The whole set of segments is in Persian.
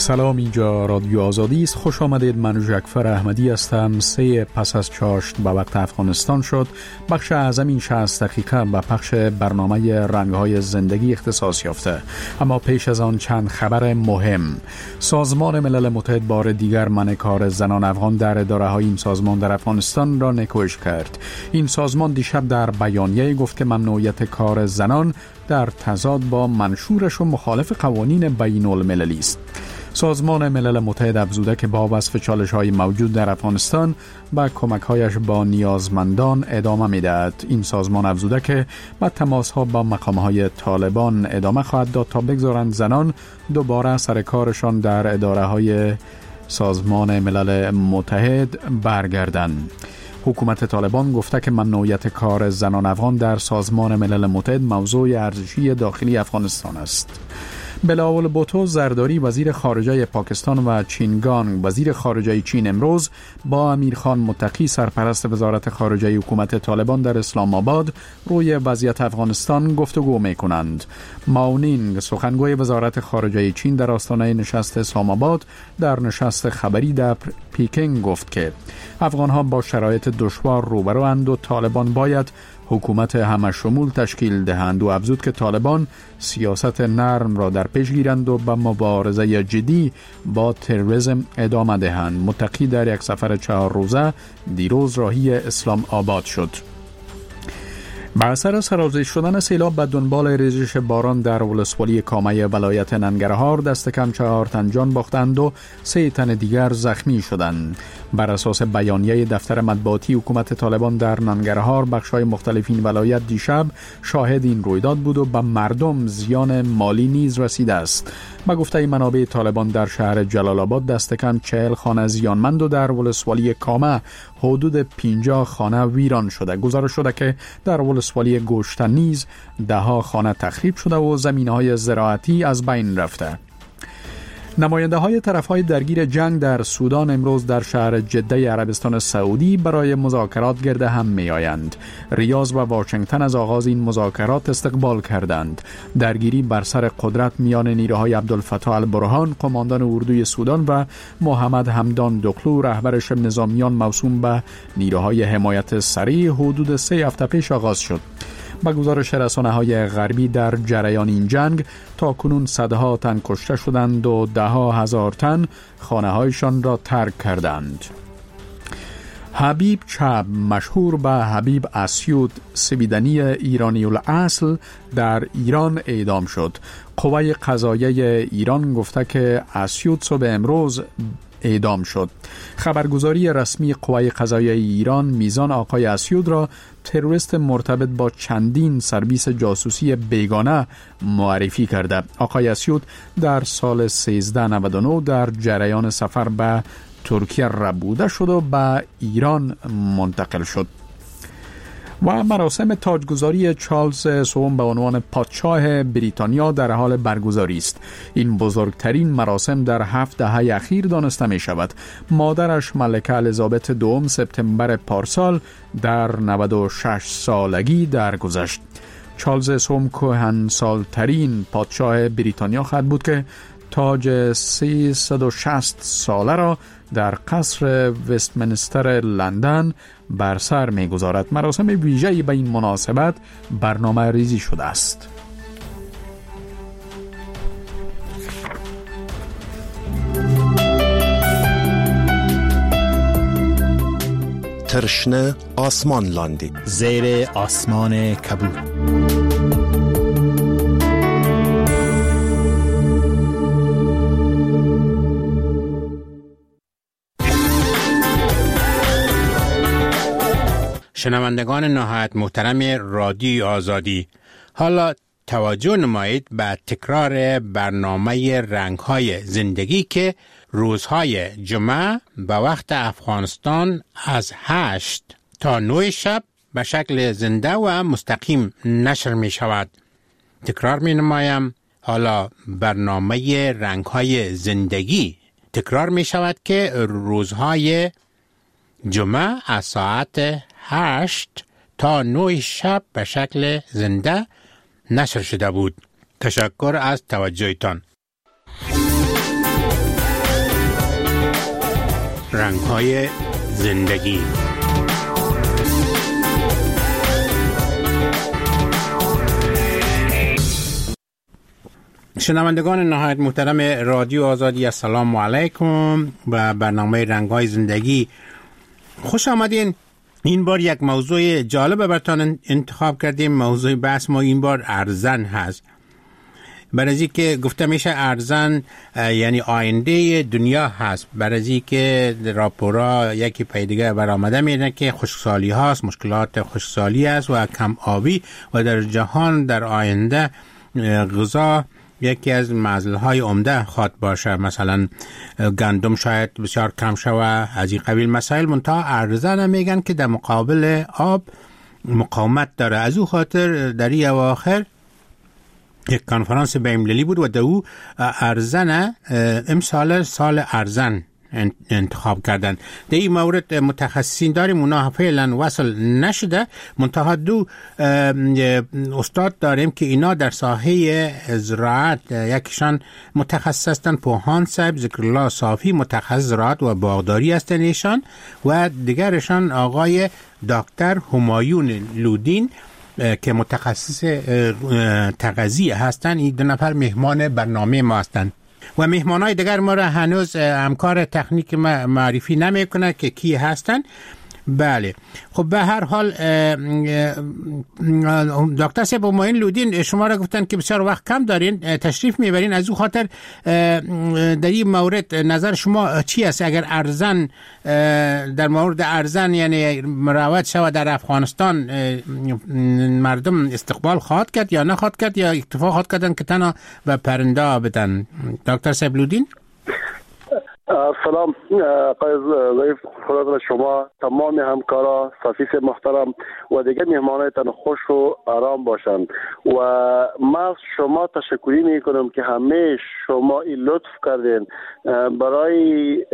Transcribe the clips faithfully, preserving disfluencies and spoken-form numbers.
سلام، اینجا رادیو آزادی است. خوش آمدید. من جعفر احمدی هستم. سه پس از چاشت به وقت افغانستان شد. بخش اعظم این شصت دقیقه به پخش برنامه رنگ‌های زندگی اختصاص یافته. اما پیش از آن چند خبر مهم. سازمان ملل متحد بار دیگر منع کار زنان افغان در اداره‌های این سازمان در افغانستان را نکوش کرد. این سازمان دیشب در بیانیه گفت که ممنوعیت کار زنان در تضاد با منشورش و مخالف قوانین بین المللی است. سازمان ملل متحد افزوده که با وصف چالش‌های موجود در افغانستان با کمک‌هایش با نیازمندان ادامه می‌دهد. این سازمان افزوده که با تماس‌ها با مقام‌های طالبان ادامه خواهد داد تا بگذارند زنان دوباره سر کارشان در اداره‌های سازمان ملل متحد برگردند. حکومت طالبان گفته که ممنوعیت کار زنان افغان در سازمان ملل متحد موضوع ارزشی داخلی افغانستان است. بلاول بوتو زرداری وزیر خارجه پاکستان و چینگان وزیر خارجه چین امروز با امیرخان متقی سرپرست وزارت خارجه حکومت طالبان در اسلام آباد روی وضعیت افغانستان گفتگو می کنند. ماونینگ سخنگوی وزارت خارجه چین در آستانه نشست اسلام آباد در نشست خبری در پیکینگ گفت که افغانها با شرایط دشوار روبروند و طالبان باید حکومت همه شمول تشکیل دهند و افزود که طالبان سیاست نرم را در پیش گیرند و به مبارزه جدی با تروریسم ادامه دهند. متقی در یک سفر چهار روزه دیروز راهی اسلام آباد شد. با اثر سرازیر شدن سیلاب به دنبال ریزش باران در ولسوالی کامه ولایت ننگرهار دست کم چهار تن جان باختند و سه تن دیگر زخمی شدند. بر اساس بیانیه دفتر مطبوعاتی حکومت طالبان در ننگرهار، بخش‌های مختلف این ولایت دیشب شاهد این رویداد بود و به مردم زیان مالی نیز رسیده است. با گفته منابع طالبان در شهر جلال آباد دست کم چهل خانه زیانمند و در ولسوالی کامه حدود پنجاه خانه ویران شده. گزارش شده که در ولسوالی گوشتن نیز ده ها خانه تخریب شده و زمین‌های زراعتی از بین رفته. نماینده های طرف های درگیر جنگ در سودان امروز در شهر جده عربستان سعودی برای مذاکرات گرد هم می آیند. ریاض و واشنگتن از آغاز این مذاکرات استقبال کردند. درگیری بر سر قدرت میان نیروهای عبدالفتاح البرهان قماندان اردوی سودان و محمد حمدان دکلو رهبر شبه نظامیان موسوم به نیروهای حمایت سریع حدود سه هفته پیش آغاز شد. با گزارش رسانه‌های غربی در جریان این جنگ تا کنون صدها تن کشته شدند و ده ها هزار تن خانه‌هایشان را ترک کردند. حبیب چب مشهور به حبیب اسیود سویدنی ایرانی الاصل در ایران اعدام شد. قوه قضاییه ایران گفته که اسیود صبح امروز اعدام شد. خبرگزاری رسمی قوه قضاییه ایران میزان آقای اسیود را تروریست مرتبط با چندین سرویس جاسوسی بیگانه معرفی کرده. آقای اسیود در سال سیزده نود و نه در جریان سفر به ترکیه ربوده شد و به ایران منتقل شد. و مراسم تاجگذاری چارلز سوم به عنوان پادشاه بریتانیا در حال برگزاری است. این بزرگترین مراسم در هفت دهه اخیر دانسته می شود. مادرش ملکه الیزابت دوم سپتامبر پارسال در نود و شش سالگی درگذشت. چارلز سوم کهنسالترین پادشاه بریتانیا خواهد بود که تاج سیصد و شصت ساله را در قصر وستمنستر لندن بر سر می‌گذارد. مراسم ویژه‌ای به این مناسبت برنامه ریزی شده است. ترشنه آسمان لاندی زیر آسمان کبود. شنوندگان نهایت محترم رادیو آزادی، حالا توجه نمایید به تکرار برنامه رنگ‌های زندگی که روزهای جمعه به وقت افغانستان از هشت تا نه شب به شکل زنده و مستقیم نشر می شود. تکرار می نمایم، حالا برنامه رنگ‌های زندگی تکرار می شود که روزهای جمعه از ساعت هشت تا نه شب به شکل زنده نشر شده بود. تشکر از توجهتان. رنگ‌های زندگی. شنوندگان نهایت محترم رادیو آزادی، السلام علیکم و برنامه رنگ‌های زندگی خوش آمدین. این بار یک موضوع جالب براتون انتخاب کردیم. موضوع بحث ما این بار ارزن هست. برای از که گفته میشه ارزن یعنی آینده دنیا هست. برای از که راپورا یکی پای دیگه برآمده میاد که خشکسالی هاست، مشکلات خشکسالی است و کم آبی و در جهان در آینده غذا یکی از مسائل عمده خواد باشه. مثلا گندم شاید بسیار کم شوه، از این قبیل مسائل. منتها ارزن میگن که در مقابل آب مقاومت داره. از او خاطر در این اواخر یک کنفرانس بین‌المللی بود و در او ارزن امسال سال ارزن انتخاب کردن. در این مورد متخصصین داریم، اونا فعلا وصل نشده. منتها دو استاد داریم که اینا در ساحه زراعت، یکیشان متخصص هستن، پوهان صاحب ذکرالله صافی متخصص زراعت و باغداری هستن ایشان، و دیگرشان آقای دکتر همایون لودین که متخصص تغذیه هستن. این دو نفر مهمان برنامه ما هستن و مهمانای دیگر ما را هنوز همکار تکنیک ما معرفی نمیکنه که کی هستن. بله خب به هر حال دکتر صاحب همایون لودین شما را گفتن که بسیار وقت کم دارین، تشریف میبرین. از او خاطر در این مورد نظر شما چی است؟ اگر ارزن در مورد ارزن یعنی مروج شود در افغانستان، مردم استقبال خواهد کرد یا نخواهد کرد، یا اکتفا خواهد کردن که تنها به پرنده بدن؟ دکتر صاحب لودین. سلام قایز ضعیف، خدا شما تمام همکارا صافی محترم و دیگه مهمانایتان خوش و آرام باشند. و من شما تشکری می کنم که همه شما این لطف کردین برای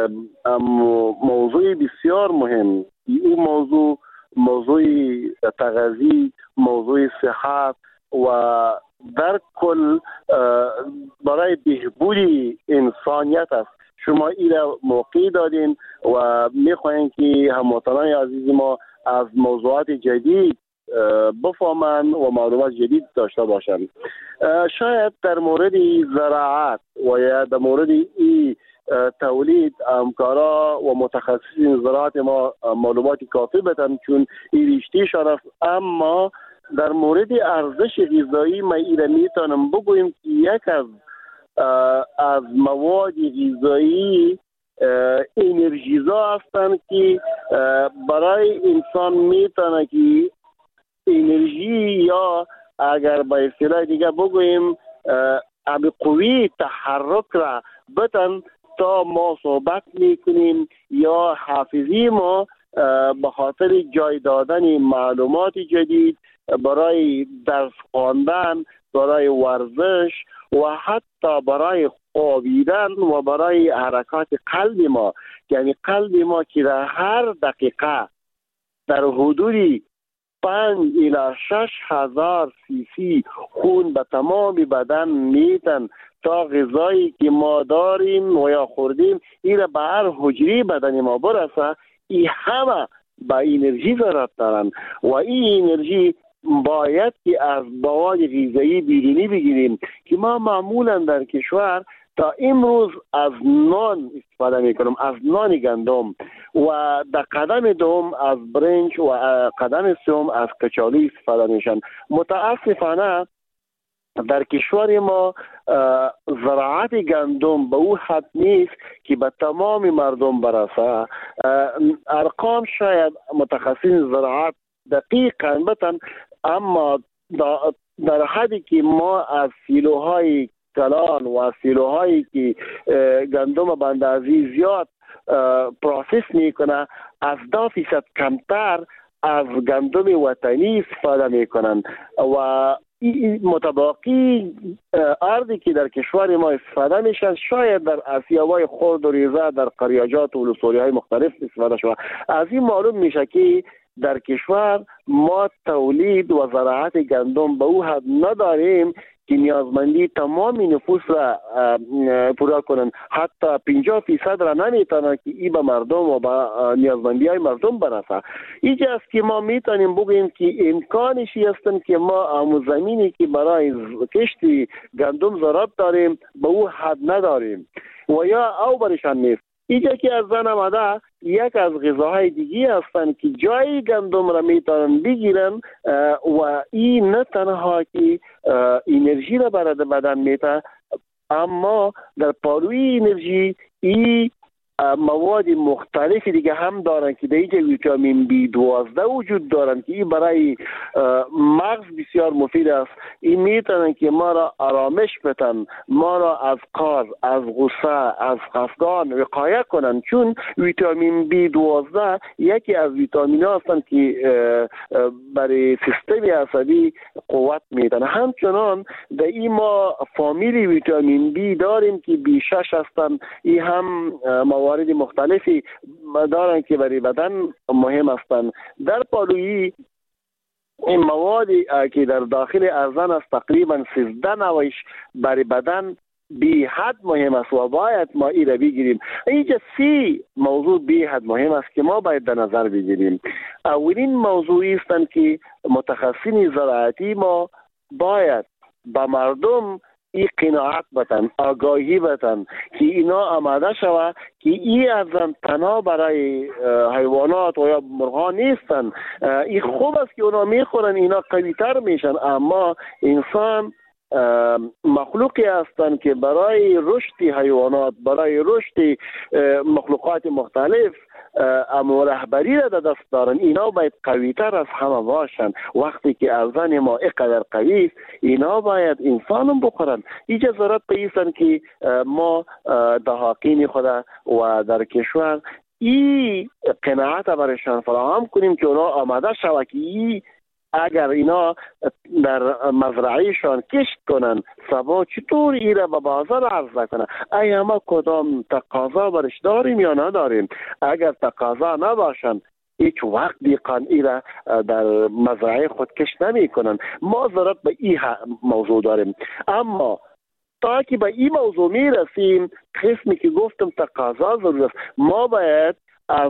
موضوع بسیار مهم. این موضوع موضوع تغذیه، موضوع صحت و در کل برای بهبود انسانیت است. شما ایره موقع دادین و میخواین که هموطنان عزیز ما از موضوعات جدید بفهمن و معلومات جدید داشته باشن. شاید در مورد زراعت و یا در مورد ای تولید همکارا و متخصصین زراعت ما معلومات کافی بدن چون این رشته‌شان است. اما در مورد ارزش غذایی ما ایره میتونم بگویم که یک از از مواد غذایی انرژیزا هستند که برای انسان میتونه که انرژی یا اگر با اصطلاح دیگه بگویم ابی قوی تحرک را بتن تا ما صحبت میکنیم یا حافظی ما به خاطر جای دادن معلومات جدید برای درس خواندن، برای ورزش و حتی برای خوابیدن و برای حرکات قلب ما. یعنی قلب ما که در هر دقیقه در حدود پنج الی شش هزار سی سی خون به تمام بدن میتن تا غذایی که ما داریم و یا خوردیم این به هر حجره بدن ما برسه. این همه با انرژی ضرورت دارن و این انرژی باید که از مواد غذایی بیرونی بگیریم که ما معمولا در کشور تا امروز از نان استفاده میکنم، از نان گندم و در قدم دوم از برنج و قدم سوم از کچالو استفاده میشن. متاسفانه در کشور ما زراعت گندم به او حد نیست که به تمام مردم برسه. ارقام شاید متخصصین زراعت دقیقاً بتن، اما در حدی که ما از سیلوهای کلان و از سیلوهایی که گندم به اندازه زیاد پروسس میکنه از دو فیصد کمتر از گندم وطنی استفاده میکنن و متباقی اردی که در کشور ما استفاده میشن شاید در آسیاهای خرد و ریزه در قریاجات و ولسوالی های مختلف استفاده شده. از این معلوم میشه که در کشور ما تولید و زراعت گندم به او حد نداریم که نیازمندی تمام نفوس را پورا کنند. حتی پنجاه درصد را نمیتونن که این به مردم و به نیازمندی های مردم برسه. اینجا است که ما میتونیم بگوییم که امکانشی هستند که ما همون زمینی که برای کشت گندم ضرورت داریم به او حد نداریم و یا او برشان نیست. اینجا که از زن آمده یک از غذاهای دیگی هستند که جای گندم را میتونن بگیرن و این نه تنها که انرژی را برای بدن میده، اما در پاروی انرژی این مواد مختلفی دیگه هم دارن که در اینجا ویتامین بی دوازده وجود دارن که این برای مغز بسیار مفید است. این میتونن که ما را آرامش بدن، ما را از کار، از غصه، از خفگان وقایه کنن، چون ویتامین بی دوازده یکی از ویتامین ها هستند که برای سیستم عصبی قوت میدن. همچنان در این ما فامیلی ویتامین بی داریم که بی شش هستند. این هم موارد مختلفی دارن که برای بدن مهم هستند. در پالویی این موادی که در داخل ارزن است تقریبا سیزده نوعش برای بدن بی حد مهم است و باید ما این را بگیریم. اینجا سی موضوع بی حد مهم است که ما باید در نظر بگیریم. اولین موضوعی است که متخصصین زراعتی ما باید با مردم این قناعت بتن، آگاهی بتن که اینا آماده شوه که این ارزن تنها برای حیوانات و یا مرغان نیستن. این خوب است که اونا میخورن، اینا قوی تر میشن، اما انسان مخلوقی هستند که برای رشد حیوانات، برای رشد مخلوقات مختلف اما رهبری را دست دارن. اینا باید قوی تر از همه باشن. وقتی که ارزن ما اینقدر قوی است، اینا باید انسانم بخورن. اینجا ضرورت پیستن که ما دهاقین خود و در کشور این قناعت برشان فراهم کنیم که اونا آماده شود که ای اگر اینا در مزرعهشان کشت کنن سبا چطور ای را به بازار عرضه کنن. ایا ما کدام تقاضا برش داریم یا نداریم؟ اگر تقاضا نباشن هیچ وقت دیقان ای را در مزرعه خود کشت نمی کنن. ما ضرورت به این موضوع داریم. اما تا که به این موضوع می رسیم، قسمی که گفتم تقاضا ضرورت است، ما باید از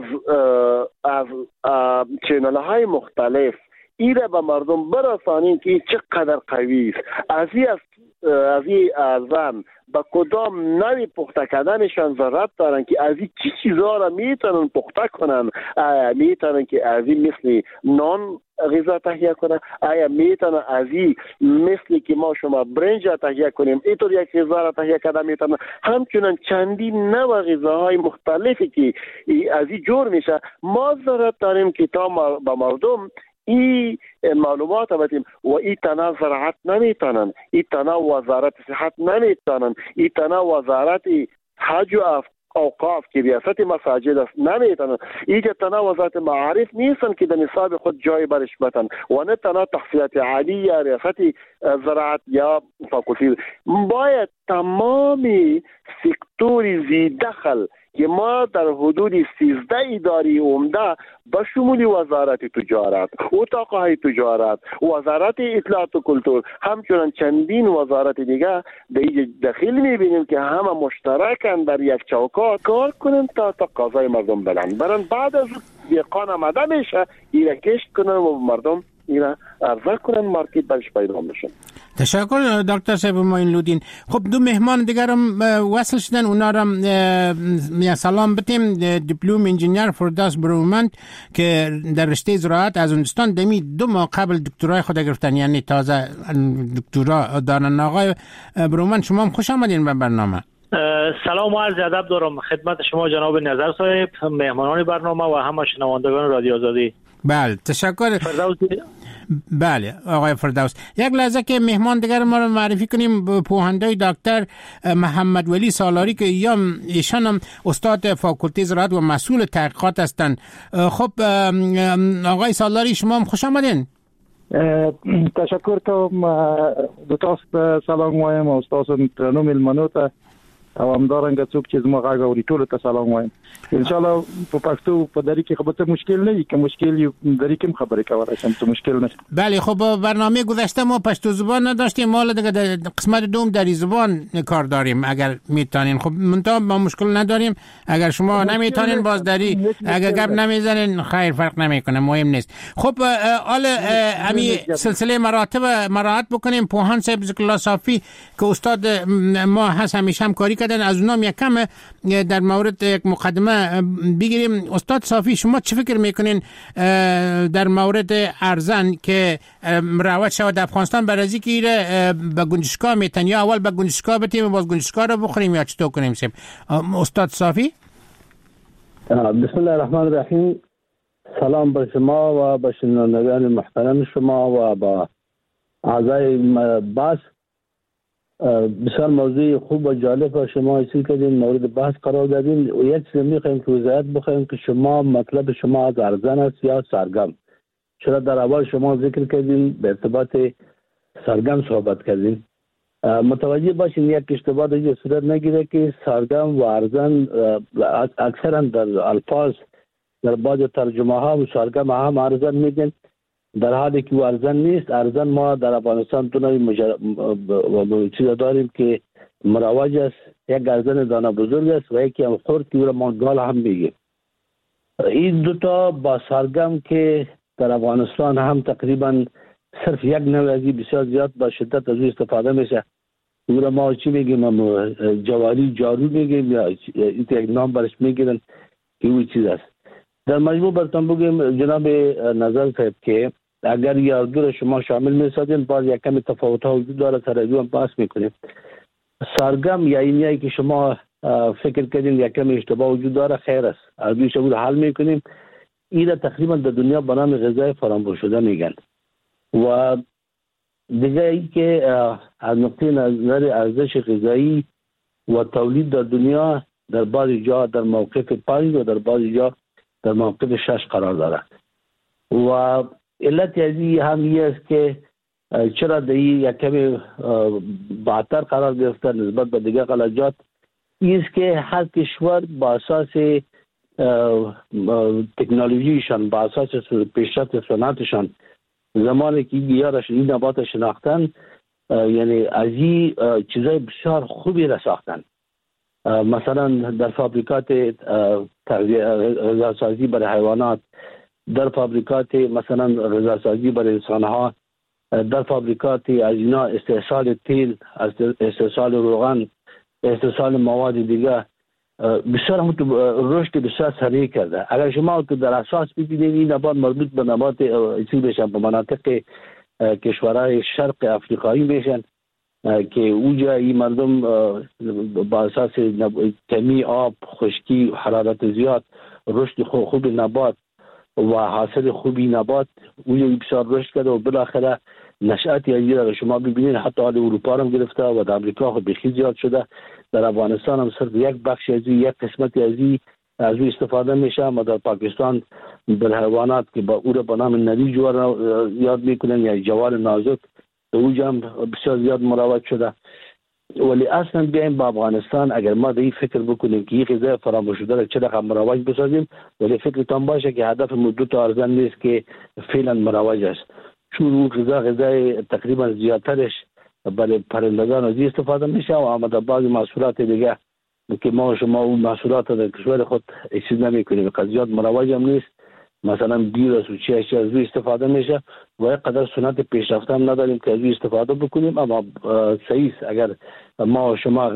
از چینل های مختلف این را به مردم برسانیم که چقدر قوی است. از این از این ارزن با کدام نوی پخته کردنشان ضرورت دارن که از این چی چیزها را میتونن پخته کنن. آیا میتونن که از این مثل نان غذا تهیه کنن؟ آیا میتونن از این مثل که ما شما برنج تهیه کنیم اینطور یک غذا را تهیه کردن میتونن؟ همچنان چندین نوع غذاهای مختلفی که از این جور میشه. ما ضرورت داریم که تا با مردم این معلومات بدیم و این تنها زراعت نمیتونن، این تنها وزارت صحت نمیتونن، این تنها وزارت حج و اوقاف که ریاست مساجد است نمیتونن، اینجا تنها وزارت معارف نیستن که در نصاب خود جای برش بتن و نه تنها تحصیلات عالی یا ریاست زراعت یا فاکولتی. باید تمامی سکتور زی دخل که ما در حدود سیزده اداره عمده به شمول وزارت تجارت، اتاقهای تجارت، وزارت اطلاعات و کلتور، همچنان چندین وزارت دیگه در اینجا داخل میبینیم که همه مشترکن در یک چوکات کار کنن تا تقاضای مردم بلند برن. بعد از دیقان آمده میشه ایره کشت کنن و مردم اینا عرضه کنن، مارکت برش پیدا میشن. تشکر دکتر صاحب معین لودین. خب دو مهمان دیگرم وصل شدن، اونا را می سلام بتیم. دیپلم انجینیر فردوس برومند که در رشته زراعت از هندوستان دمی دو ماه قبل دکترای خود گرفتن، یعنی تازه دکترا دارن. آقای برومند شما هم خوش آمدین به برنامه. سلام و عرض ادب دارم خدمت شما جناب نظر صاحب، مهمانان برنامه و همه شنوندگان رادیو آزادی. بله تشکر. فردوس. بله آقای فردوس، یک لحظه که مهمان دیگر ما رو معرفی کنیم. پوهنده دکتر محمد ولی سالاری که یا ایشان هم استاد فاکولته زراعت و مسئول تحقیقات هستند. خب آقای سالاری شما هم خوش آمدین. تشکر کوم دو تاسو سلام وایم او تاسو ترنو ملمنو ته او همدارنګه څوک چې زما غږ اوري ټول ته سلام وایم. ان شاء الله په پښتو په دری کې خبره مشکل نه وي، که مشکل یو دری کې خبرې کولای شم ته مشکل نشه. بله خب برنامه گذشته ما پشتو زبان نداشتیم، ما دیگه در قسمت دوم دری زبان کار داریم اگر میتونین. خب منتها ما مشکل نداریم، اگر شما نمیتونین باز دری اگر گپ نمیزنین خیر فرق نمیکنه، مهم نیست. خب حالا امی سلسله مراتب مراعات بکنیم. پوهان صاحب ذکر الله صافی که استاد ما هست همیشه همکاری کردن، از اونام یک کم در مورد یک مقدمه بگیریم. استاد صافی شما چه فکر میکنین در مورد ارزن که رواج شود افغانستان بر از اینکه به گنجشکا میتن یا اول به گنجشکا بتیم باز گنجشکا رو بخوریم یا چطور کنیم؟ سیم استاد صافی. بسم الله الرحمن الرحیم. سلام به شما و به شنوندگان محترم شما و با اعضای بحث. بسیار موضوع خوب و جالب و شما اصیل کردین، مورد بحث قرار دادین. و یک چیز میخوایم که وضاحت بخوایم که شما مطلب شما از ارزن است یا سرگم. چرا در اول شما ذکر کردین به ارتباط سرگم صحبت کردین. متوجه باشین یک اشتباه دیگه صورت نگیره که سرگم و ارزن اکثرا در الفاظ در بعض ترجمه ها و سرگم هم ارزن میگن، در حالی که ارزن نیست. ارزن ما در افغانستان تو نوی مجرد چیز داریم که مروج است. یک ارزن دانه بزرگ است و یکی هم خورد که او را ما گال هم میگیم. این دوتا با سرگم که در افغانستان هم تقریبا صرف یک نوع ازی بسیار زیاد با شدت از او استفاده میشه. او را ما چی میگیم؟ جواری جارو میگیم یا یک نام برش میگیرن که او چیز است. در مجموع برتون بگیم جناب نظر صاحب که اگر یا دور شما شامل میسازین باز یک کمی تفاوت ها وجود داره، سر هم بحث میکنیم. سرگم یا اینیایی که شما فکر کردین یک کمی اشتباه وجود داره، خیر است، از دوی شبود حل میکنیم. این را تقریبا در دنیا به نام غذای فراموش شده میگن. و دیگه ای که از نقطه نظر ارزش غذایی و تولید در دنیا در بعضی جا در موقف پنج و در بعضی جا در موقف شش قرار دارد. و علت ازی هم این است که چرا در این یک کمی بعدتر قرار گرفته نسبت به دیگه غلجات، این است که هر کشور با اساس تکنولوژیشان، با اساس پیشرفت صنعتشان، زمانی که یارش این نبات شناختن، یعنی از این چیزای بسیار خوبی را ساختن. مثلا در فابریکات غذاسازی برای حیوانات، در فابریکات مثلا غذاسازی برای انسانها، در فابریکات از اینا استحصال تیل، استحصال روغن، استحصال مواد دیگه بسیار هم رشد بسیار سریع کرده. اگر شما که در اساس ببینید این نبات مربوط به نبات چیز بشن به مناطق کشورهای شرق افریقایی میشن که اونجا این مردم با اساس کمی آب، خشکی، حرارت زیاد، رشد خوب نبات و حاصل خوبی نبات اونجا بسیار رشد کرده و بالاخره نشأت یعنی را شما ببینید حتی حال اروپا هم گرفته و در امریکا خود بخی زیاد شده. در افغانستان هم صرف یک بخش ازی، یک قسمت ازی از او استفاده میشه. اما در پاکستان در حیوانات که با او را به نام نری جوار یاد میکنن یا جوار نازک، اونجا هم بسیار زیاد مروج شده. ولی اصلا بیایم با افغانستان اگر ما در این فکر بکنیم که این غذای فراموش شده را چه رقم مروج بسازیم، ولی فکرتان باشه که هدف مدت ارزن نیست که فعلا مروج است، چون اون غذا غذای تقریبا زیادترش برای پرندگان از استفاده میشه و اما در بعضی محصولات دیگه که ما شما اون محصولات در کشور خود چیز نمیکنیم، زیاد مروج هم نیست. مثلا بیر از چی اشیا از استفاده میشه و یک قدر سنت پیشرفته هم نداریم که از استفاده بکنیم. اما صحیح اگر ما شما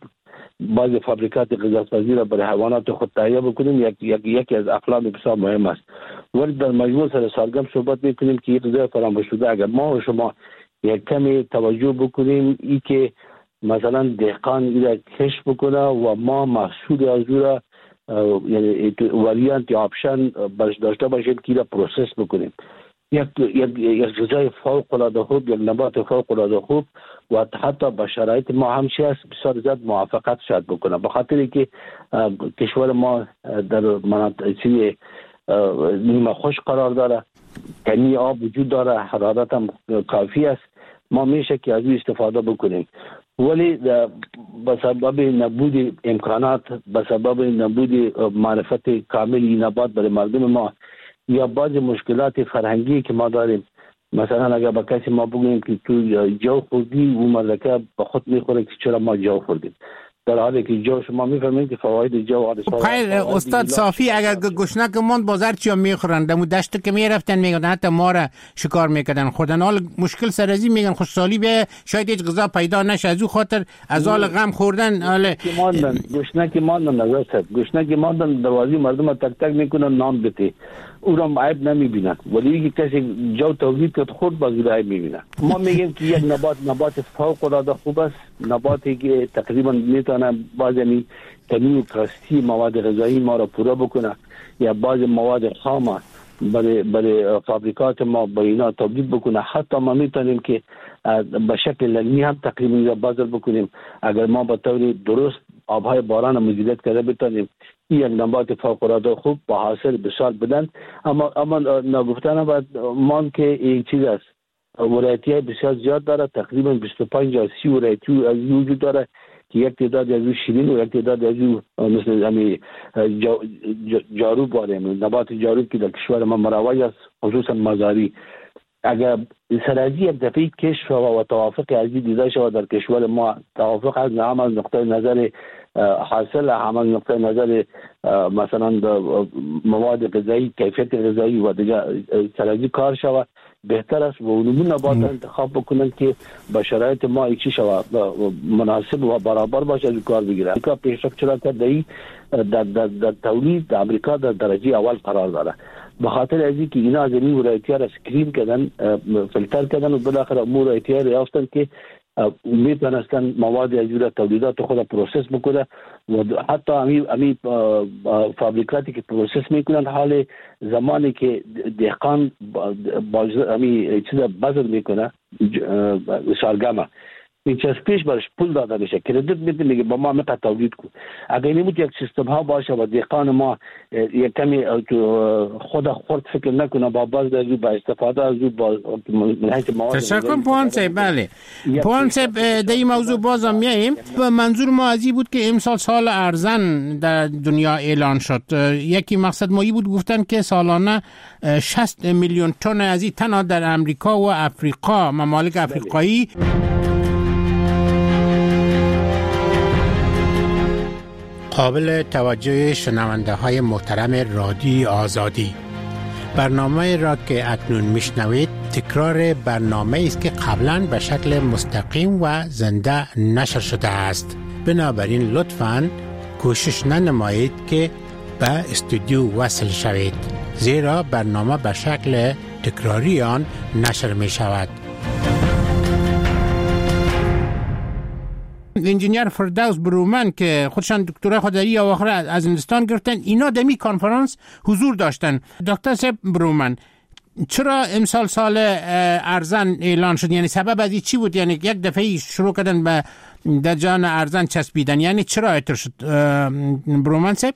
بعضی فابریکات غذاسازی را برای حیوانات خود تهیه بکنیم، یک یکی از اقلام بسیار مهم است. ولی در مجموع سر سرگم صحبت میکنیم که یک غذای فراموش شده اگر ما شما یک کمی توجه بکنیم ای که مثلا دهقان این را کشف بکنه و ما محصول از او را یعنی وریانت یا آپشن برش داشته باشیم که این را پروسس بکنیم. یک یک غذای فوق العاده خوب، یک نبات فوق العاده خوب و حتی با شرایط ما هم است بسیار زیاد موافقت شاید بکنه، به خاطر که کشور ما در مناطق نیمه خشک قرار داره، کمی آب وجود داره، حرارت هم کافی است، ما میشه که از این استفاده بکنیم. ولی به سبب نبود امکانات، به سبب نبود معرفت کامل این نبات برای مردم ما یا بعض مشکلات فرهنگی که ما داریم، مثلا اگر با کسی ما بگوییم که تو جو خوردی، او ملکه به خود میخوره که چرا ما جو خوردیم، در حالی که جو شما میفهمید که فواید جو خیلی استاد صافی اگر گشنک ماند بازار چیا میخورن، دمو دشت که میرفتن میگن حتی ما را شکار میکردن خوردن. حال مشکل سرازی میگن خوشحالی به شاید هیچ غذا پیدا نشه، از او خاطر از حال غم خوردن. حال ماندن گشنک ماندن نظر صد گشنک ماندن دروازی مردم تک تک میکنن نام بده، او را عیب نمیبینن، ولی کسی جو تولید کرد خود باز عیب میبینن. ما میگیم که یک نبات نبات فوق العاده خوب است، نباتی که تقریبا میتونه بعضی تامین کاستی مواد غذایی ما را پورا بکنه یا بعضی مواد خام برای برای فابریکات ما بینا تولید بکنه. حتی ما میتونیم که به شکل لگنی هم تقریبا بازار بکنیم اگر ما به طور درست آبهای باران مدیریت کرده بتونیم. این یک نبات فوق العاده خوب با حاصل بسیار بدن. اما اما نگفتن باید مان که این چیز است، ورایتی های بسیار زیاد داره، تقریبا بیست و پنج تا سی ورایتی از وجود داره که یک تعداد از شیرین و یک تعداد از مثل همین جاروب باره، نبات جاروب که در کشور ما مروج است، خصوصا مزاری. اگر سرازی یک دفعه کشف و توافق ازی دیده شود در کشور ما، توافق از هم از نقطه نظر حاصل، هم از نقطه نظر مثلا مواد غذایی، کیفیت غذایی و دیگه سرازی کار شود، بهتر است و اونمون نبات انتخاب بکنن که با شرایط ما ایچی شود مناسب و برابر باشه از کار بگیره. امریکا پیشرفت چرا کرده در, در, در تولید در امریکا در درجه اول قرار داره، به خاطر ازی که اینا از این ورایتی ها را اسکرین کردن، فیلتر کردن و بالاخره امور ورایتی ها را یافتن که میتونستن مواد از تولیدات خود پروسس بکنه و حتی امی امی فابریکاتی که پروسس میکنن حال زمانی که دهقان امی چیز بذر میکنه سالگامه این چیز پیش برش پول داده میشه، کردیت میده میگه با ما میخواد تولید کن. اگر نمود یک سیستم ها باشه و دهقان ما یک کمی خود خورد فکر نکنه با باز در با استفاده از با منحیط مواد. تشکر پوان صاحب. بله پوان صاحب در این موضوع بازم میاییم. منظور ما از این بود که امسال سال ارزن در دنیا اعلان شد. یکی مقصد مایی بود گفتن که سالانه شصت میلیون تن از این تنها در امریکا و افریقا، ممالک افریقایی. قابل توجه شنونده های محترم رادیو آزادی، برنامه را که اکنون میشنوید تکرار برنامه است که قبلا به شکل مستقیم و زنده نشر شده است. بنابراین لطفاً کوشش ننمایید که به استودیو وصل شوید، زیرا برنامه به شکل تکراری آن نشر می شود. انجینیر فردوس برومن که خودشان دکترا خودری اواخر از هندوستان گرفتن، اینا دمی کنفرانس حضور داشتن. دکتر صاحب برومن، چرا امسال سال ارزن اعلان شد؟ یعنی سبب از این چی بود؟ یعنی یک دفعه شروع کردن به در جان ارزن چسبیدن، یعنی چرا اینطور شد برومن صاحب؟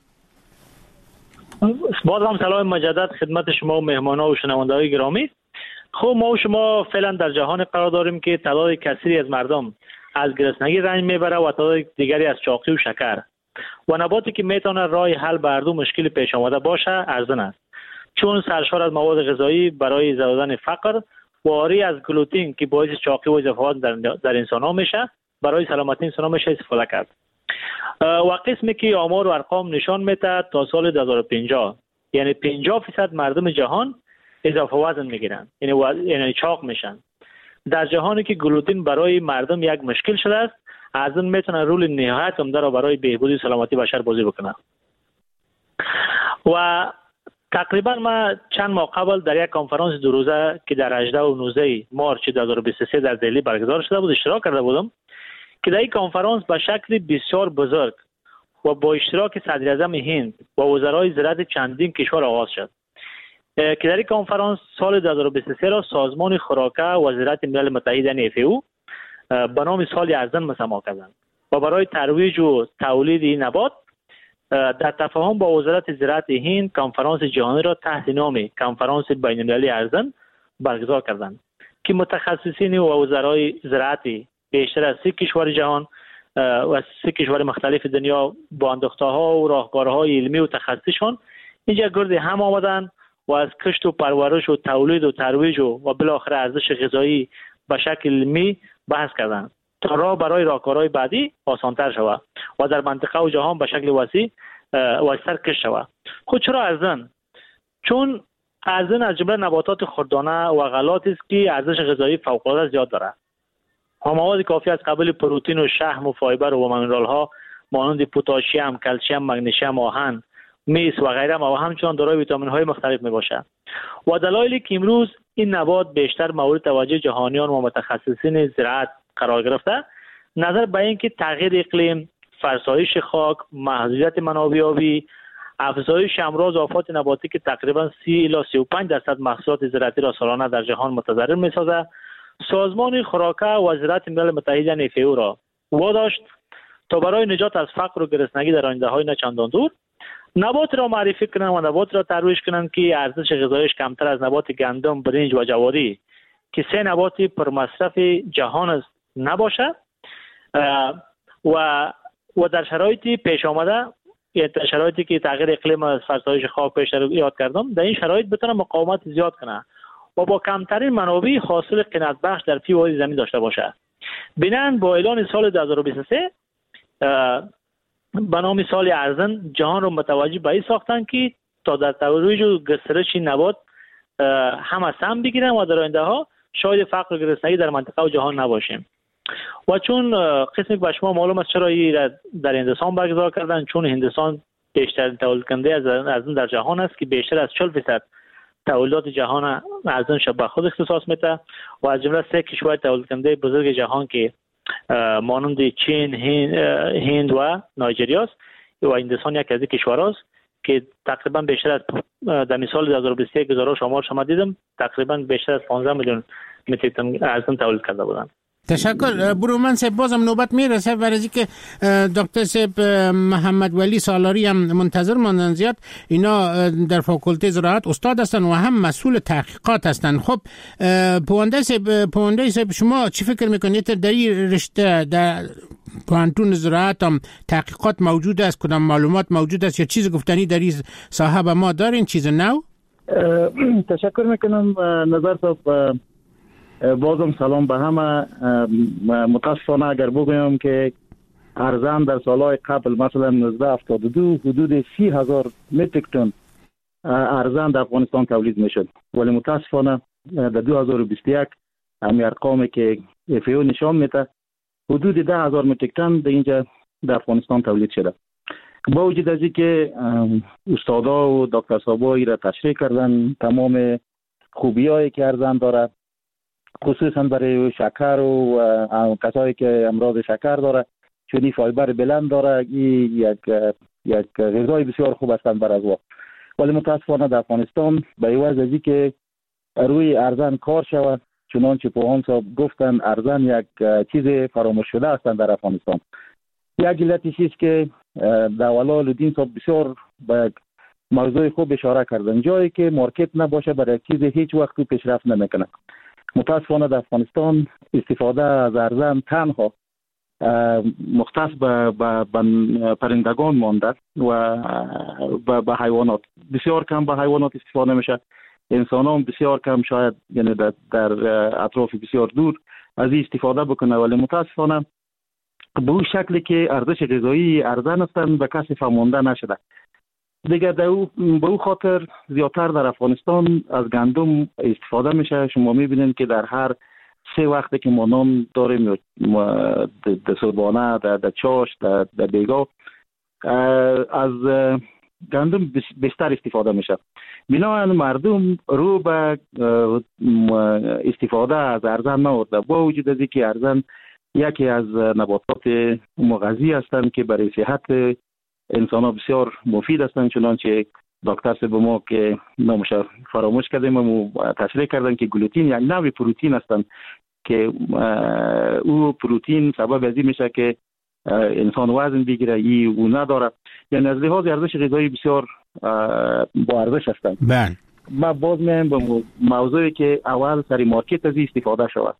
باز هم سلام مجدد خدمت شما و مهمانا و شنونده های گرامی. خب ما و شما فعلا در جهان قرار داریم که تعداد کثیری از مردم از گرسنگی رنج میبره و تعداد دیگری از چاقی و شکر، و نباتی که میتونه راه حل بر دو مشکل پیش آمده باشه ارزن است، چون سرشار از مواد غذایی برای زدودن فقر و عاری از گلوتین که باعث چاقی و ضعف در, در انسان ها میشه، برای سلامتی انسان ها میشه استفاده کرد. و قسمی که آمار و ارقام نشان میده تا سال دو هزار و پنجاه یعنی پنجاه درصد مردم جهان اضافه وزن میگیرن، یعنی وز... یعنی چاق میشن. در جهانی که گلوتین برای مردم یک مشکل شده است، از اون میتونه رول نهایت عمده را برای بهبود سلامتی بشر بازی بکنه. و تقریبا ما چند ماه قبل در یک کنفرانس دو روزه که در هجده و نوزده مارچ دو هزار و بیست و سه در دهلی برگزار شده بود اشتراک کرده بودم، که در این کنفرانس به شکل بسیار بزرگ و با اشتراک صدر اعظم هند و وزرای زراعت چندین کشور آغاز شد، که در این کنفرانس سال دو هزار و بیست و سه را سازمان خوراکه و زراعت ملل متحد اف ای او به نام سال ارزن مسما کردند و برای ترویج و تولید این نبات در تفاهم با وزارت زراعت هند کنفرانس جهانی را تحت نام کنفرانس بین‌المللی ارزن برگزار کردند که متخصصین و وزرای زراعت بیشتر از سی کشور جهان و سی کشور مختلف دنیا با انداخته‌ها و راهکارهای علمی و تخصصیشان اینجا گرد هم آمدن و از کشت و پرورش و تولید و ترویج و, و بالاخره ارزش غذایی به شکل علمی بحث کردند تا راه برای راهکارهای بعدی آسان‌تر شود و در منطقه و جهان به شکل وسیع وسیع‌تر کشت شود. خود چرا ارزن؟ چون ارزن از جمله نباتات خوردانه و غلاتی است که ارزش غذایی فوق‌العاده زیاد دارد. مواد کافی از قبل پروتئین و شحم و فایبر و مینرال ها مانند پتاسیم، کلسیم، مگنیسیم، آهن، مس و غیره و همچنین دارای ویتامین های مختلف می باشد. و دلایلی که امروز این نبات بیشتر مورد توجه جهانیان و متخصصین زراعت قرار گرفته، نظر به اینکه تغییر اقلیم، فرسایش خاک، محدودیت منابع آبی، افزایش امراض و آفات نباتی که تقریبا سی الی سی و پنج درصد محصولات زراعتی را سالانه در جهان متضرر می‌سازد، سازمان خوراک و زراعت ملل متحد نیفیو را واداشت تا برای نجات از فقر و گرسنگی در آینده‌های نه چندان دور نبات را معرفی کنند و نبات را ترویج کنند که ارزش غذایش کمتر از نبات گندم، برنج و جواری که سه نبات پرمصرف جهان است نباشد و و در شرایطی پیش آمده، یا در شرایطی که تغییر اقلیم از فرسایش خاک پیش رو یاد کردم، در این شرایط بتونه مقاومت زیاد کنه و با کمترین منابع حاصل قناعت بخش در فی واحد زمین داشته باشه. بنابراین با اعلان سال دو هزار و بیست و سه به نام سال ارزن جهان رو متوجه به این ساختن که تا در ترویج و گسترش نبات هم از سهم بگیرن و در آینده ها شاید فقر و گرسنگی در منطقه و جهان نباشیم. و چون قسمی به شما معلوم است چرا این در هندوستان برگزار کردن، چون هندوستان بیشتر تولید کننده از ارزن در جهان است که بیشتر از چهل درصد تولیدات جهان ارزن شب به خود اختصاص میده و از جمله سه کشور تولید کننده بزرگ جهان که مانند چین، هند و نایجریا است و هندوستان یک از این کشورهاست که تقریبا بیشتر از در مثال دو هزار و بیست و یک گزارش شمار شما دیدم تقریبا بیشتر از پانزده میلیون متر تن ارزن تولید کرده بودند. تشکر. برومن صاحب بازم نوبت میرسه ورزی که دکتر صاحب محمد ولی سالاری هم منتظر ماندن زیاد. اینا در فاکولته زراعت استاد هستن و هم مسئول تحقیقات هستن. خب پوانده صاحب پوانده صاحب شما چی فکر میکنید در این رشته در پوانتون زراعت هم تحقیقات موجود است، کدام معلومات موجود است یا چیز گفتنی در این ساحه به ما دارین، چیز نو؟ تشکر میکنم نظر صاحب. بازم سلام به همه. متاسفانه اگر بگویم که ارزن در سالهای قبل مثلا نوزده هفتاد و دو حدود سی هزار متریک تن ارزن در افغانستان تولید میشد، ولی متاسفانه در دو هزار و بیست و یک همین ارقامی که افیو نشان میده حدود ده هزار متریک تن در اینجا در افغانستان تولید شده. با وجود از اینکه استادا و دکتر صاحبایی را تشریح کردن تمام خوبیایی که ارزن داره، خصوصا برای شکر و کسایی که امراض شکر داره، چون این فایبر بلند داره، این یک یک غذای بسیار خوب هستند برای ازوا. ولی متاسفانه در افغانستان به عوض از اینکه روی ارزن کار شود، چنانچه پوهان صاحب گفتن ارزن یک چیز فراموش شده هستند در افغانستان. یک علتش است که داولا لودین صاحب بسیار به یک موضوع خوب اشاره کردن، جایی که مارکت نباشه برای چیز هیچ وقت پیشرفت نمیکنه. متاسفانه در افغانستان استفاده از ارزن تنها مختص به پرندگان مانده و به حیوانات، بسیار کم به حیوانات استفاده میشه. انسان هم بسیار کم شاید یعنی در, در اطراف بسیار دور از این استفاده بکنه، ولی متاسفانه به اون شکلی که ارزش غذایی ارزن هستن به کسی فهمانده نشده. دیگه به او خاطر زیادتر در افغانستان از گندم استفاده میشه. شما میبینید که در هر سه وقتی که ما نان داریم در صبحانه، در چاش، در بیگاه از گندم بیشتر استفاده میشه. بنابراین مردم رو به استفاده از ارزن نورده، با وجود از اینکه ارزن یکی از نباتات مغذی هستند که برای صحت انسان ها بسیار مفید هستند، چنانچه دکتر صاحب ما که نامش فراموش کردیم و تشریح کردن که گلوتین یک نوع پروتئین هستند که او پروتئین سبب از این میشه که انسان وزن بگیره، ای او نداره. یعنی از لحاظ ارزش غذایی بسیار با ارزش هستند. بله. ما باز میایم به موضوعی که اول سری مارکت از استفاده شود.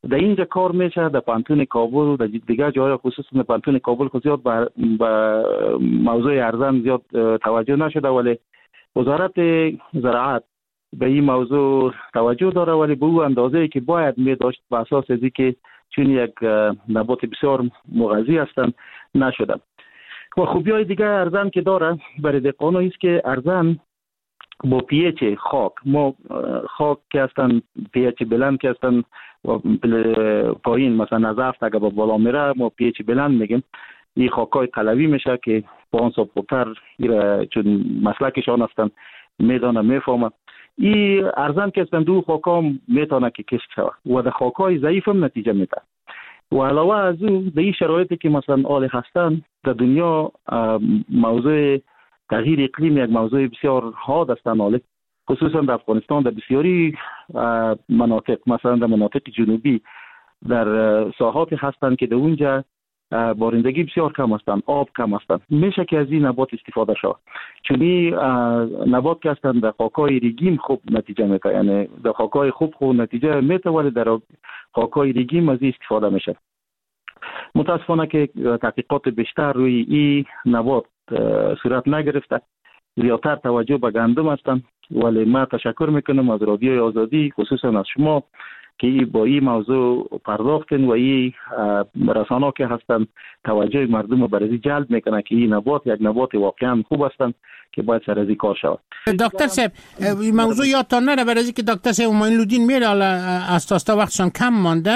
در اینجا کار میشه. در پانتون کابل و در دیگر جاهای خصوصا در پانتون کابل خود زیاد به موضوع ارزن زیاد توجه نشده، ولی وزارت زراعت به این موضوع توجه داره، ولی به اون اندازه‌ای که باید می داشت به اساس از اینکه چون یک نبات بسیار مغذی هستند نشده. و خوبی‌های دیگه ارزن که داره برای دهقانا است که ارزن با پی اچ خاک، ما خاک که هستن پی اچ بلند که هستن و پایین مثلا از هفت اگه با بالا میره ما پی اچ بلند میگیم. این خاکای قلوی میشه که پانس و پوتر چون مسلکشان هستن میدانه میفهمه. این ارزن که هستن دو خاکا میتونه که کشت شود و در خاکای ضعیف هم نتیجه میده. و علاوه از او در این شرایطی که مثلا آل هستن در دنیا موضوع تغییر اقلیم یک موضوع بسیار حاد است آله، خصوصا در افغانستان در بسیاری مناطق مثلا در مناطق جنوبی در ساحاتی هستند که در اونجا بارندگی بسیار کم هستند، آب کم هستند. میشه که از این نبات استفاده شود چون این نبات که هستند در خاکای ریگیم خوب نتیجه میده، یعنی در خاکای خوب خوب نتیجه میده ولی در خاکای ریگیم از این استفاده میشه. متاسفانه که تحقیقات بیشتر روی این نبات صورت نگرفته، زیادتر توجه به گندم هستند. ولی من تشکر میکنم از رادیوی آزادی خصوصا از شما که با این موضوع پرداختن و این رسانه‌ها که هستند توجه مردم رو برای جلب میکنه که این نبات یک نبات واقعا خوب هستند که باید سر از این کار شود. دکتر صاحب موضوع یادتان نره برای اینکه دکتر صاحب معین‌الدین میره اساسا وقتشان کم مانده.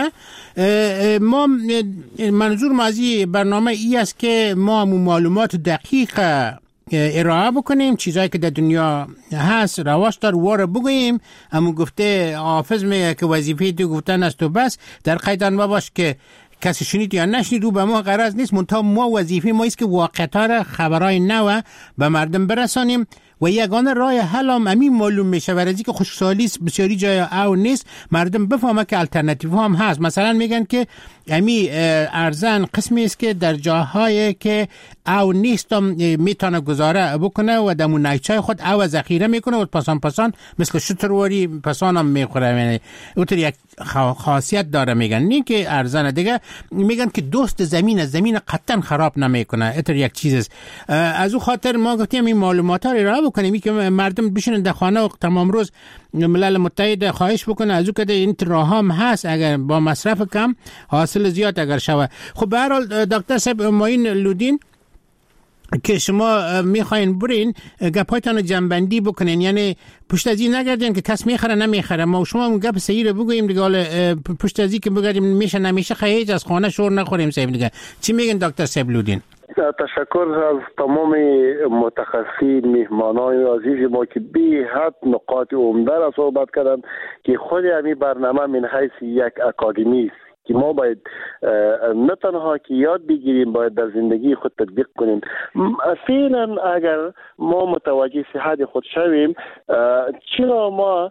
ما منظور ما از این برنامه ای است که ما همون معلومات دقیق ارائه بکنیم، چیزایی که در دنیا هست رواج دار واره بگوییم. همون گفته حافظ میگه که وظیفه تو گفتن است و بس، در قیدان مباش که کسی شنید یا نشنید و به ما غرض نیست، منتها ما وظیفه ما است که واقعیت‌ها را خبرای نو به مردم برسانیم و یگانه راه حل هم همین معلوم میشه برای اینکه خشکسالی بسیاری جای او نیست، مردم بفهمه که الटरनेटिव هم هست. مثلا میگن که امی ارزن قسمی است که در جاهایی که او نیست میتونه گزاره بکنه و دمون نیچای خود او ذخیره میکنه و پاسان پاسان مثل شترواری پاسان هم میخوره. یعنی اونطور یک خاصیت داره. میگن نه که ارزن دیگه میگن که دوست زمین از زمین قطعا خراب نمیکنه، اونطور یک چیز است. از اون خاطر ما گفتیم این معلومات رو را بکنیم که مردم بشینن در خانه و تمام روز ملل متحد خواهش بکنه از او که این راه هم هست اگر با مصرف کم حاصل زیاد اگر شود. خب به هر حال دکتر صاحب معین‌الدین که شما میخواین برین گپایتان جنبندی بکنین، یعنی پشت از این نگردین که کس میخره نمیخره، ما شما اون گپ صحیح رو بگوییم دیگه. پشت از این که بگردیم میشه نمیشه خیلی از خانه شور نخوریم. صاحب دیگه چی میگن دکتر صاحب لودین؟ تشکر از تمام متخصصین مهمانان عزیز ما که بی حد نقاط عمده را صحبت کردند که خود همین برنامه من حیث یک اکادمی است که ما باید نه تنها که یاد بگیریم باید در زندگی خود تطبیق کنیم. فعلا اگر ما متوجه صحت خود شویم چرا ما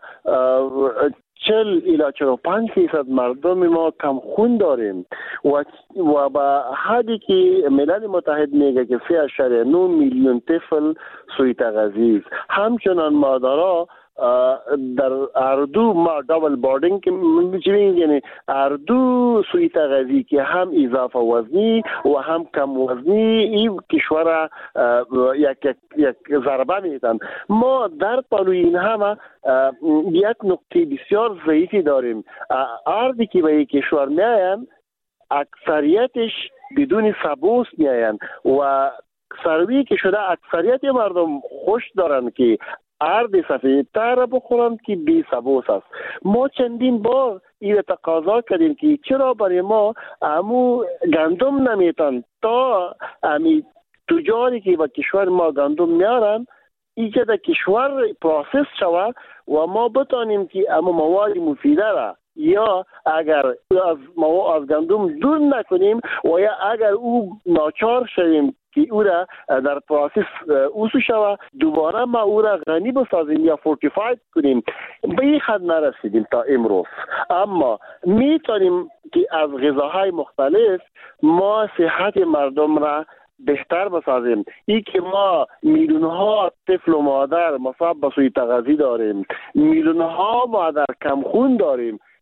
چل الی چل و پنج فیصد مردم ما کم خون داریم و و با حدی که ملل متحد میگه که سه اشاره نه میلیون طفل سوی تغذیه است. همچنان مادرها در اردو ما دابل بوردینگ که میگیم یعنی اردو سوی تغذیه که هم اضافه وزنی و هم کم وزنی این کشور یک یک یک ضربه میدن. ما در پلوی این همه یک نقطه بسیار ضعیفی داریم. اردی که به یک کشور میاین اکثریتش بدون سبوس میاین و سروی که شده اکثریت مردم خوش دارن که ارد سفید تر بخورن که بی سبوس است. ما چندین بار این تقاضا کردیم که چرا برای ما امو گندم نمیتن تا امی تجاری که با کشور ما گندم میارن اینجا در کشور پروسس شوه و ما بتانیم که امو مواد مفیده را یا اگر از مواد از گندم دور نکنیم و یا اگر او ناچار شویم که او را در پروسس اوسو شوه دوباره ما او را غنی بسازیم یا فورتیفاید کنیم. به این حد نرسیدیم تا امروز، اما میتونیم که از غذاهای مختلف ما صحت مردم را بهتر بسازیم. این که ما میلیون ها طفل و مادر مصاب به سوی تغذیه داریم، میلیون ها مادر کم خون داریم،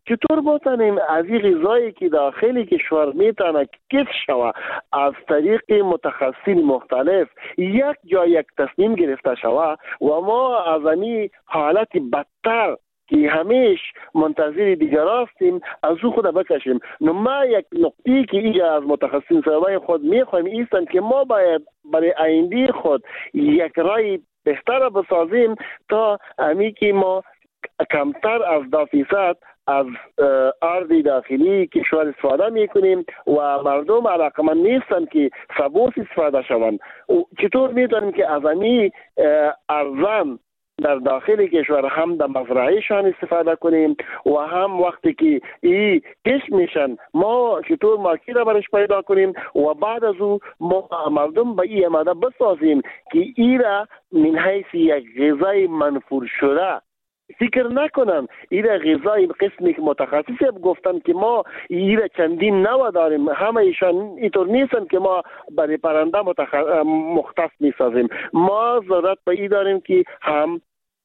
چطور بتانیم از این غذایی که داخلی کشور میتونه کیف شوه از طریق متخصصین مختلف یک جا یک تصمیم گرفته شوه و ما از این حالت بدتر که همیش منتظر دیگر هستیم از او خود بکشیم. نو ما یک نقطی که اینجا از متخصصین سروای خود میخوایم ایستن که ما باید برای آینده خود یک رای بهتر بسازیم تا امی که ما کمتر از دو فیصد از ارض داخلی کشور استفاده میکنیم و مردم علاقمند نیستن که سبوس استفاده شوند. چطور میتونیم که از امی ارزان در داخل کشور هم در مزرعهشان استفاده کنیم و هم وقتی که ای کش میشن ما چطور مارکی را برش پیدا کنیم و بعد از او ما مردم به این اماده بسازیم که ای را من حیث یک غذای منفور شده فکر نکنن. ایره غذای قسمی که متخصصی گفتن که ما ایره چندین نوع داریم، همه ایشان اینطور نیستن که ما برای پرنده متخ... مختص میسازیم. ما ضرورت به این داریم که هم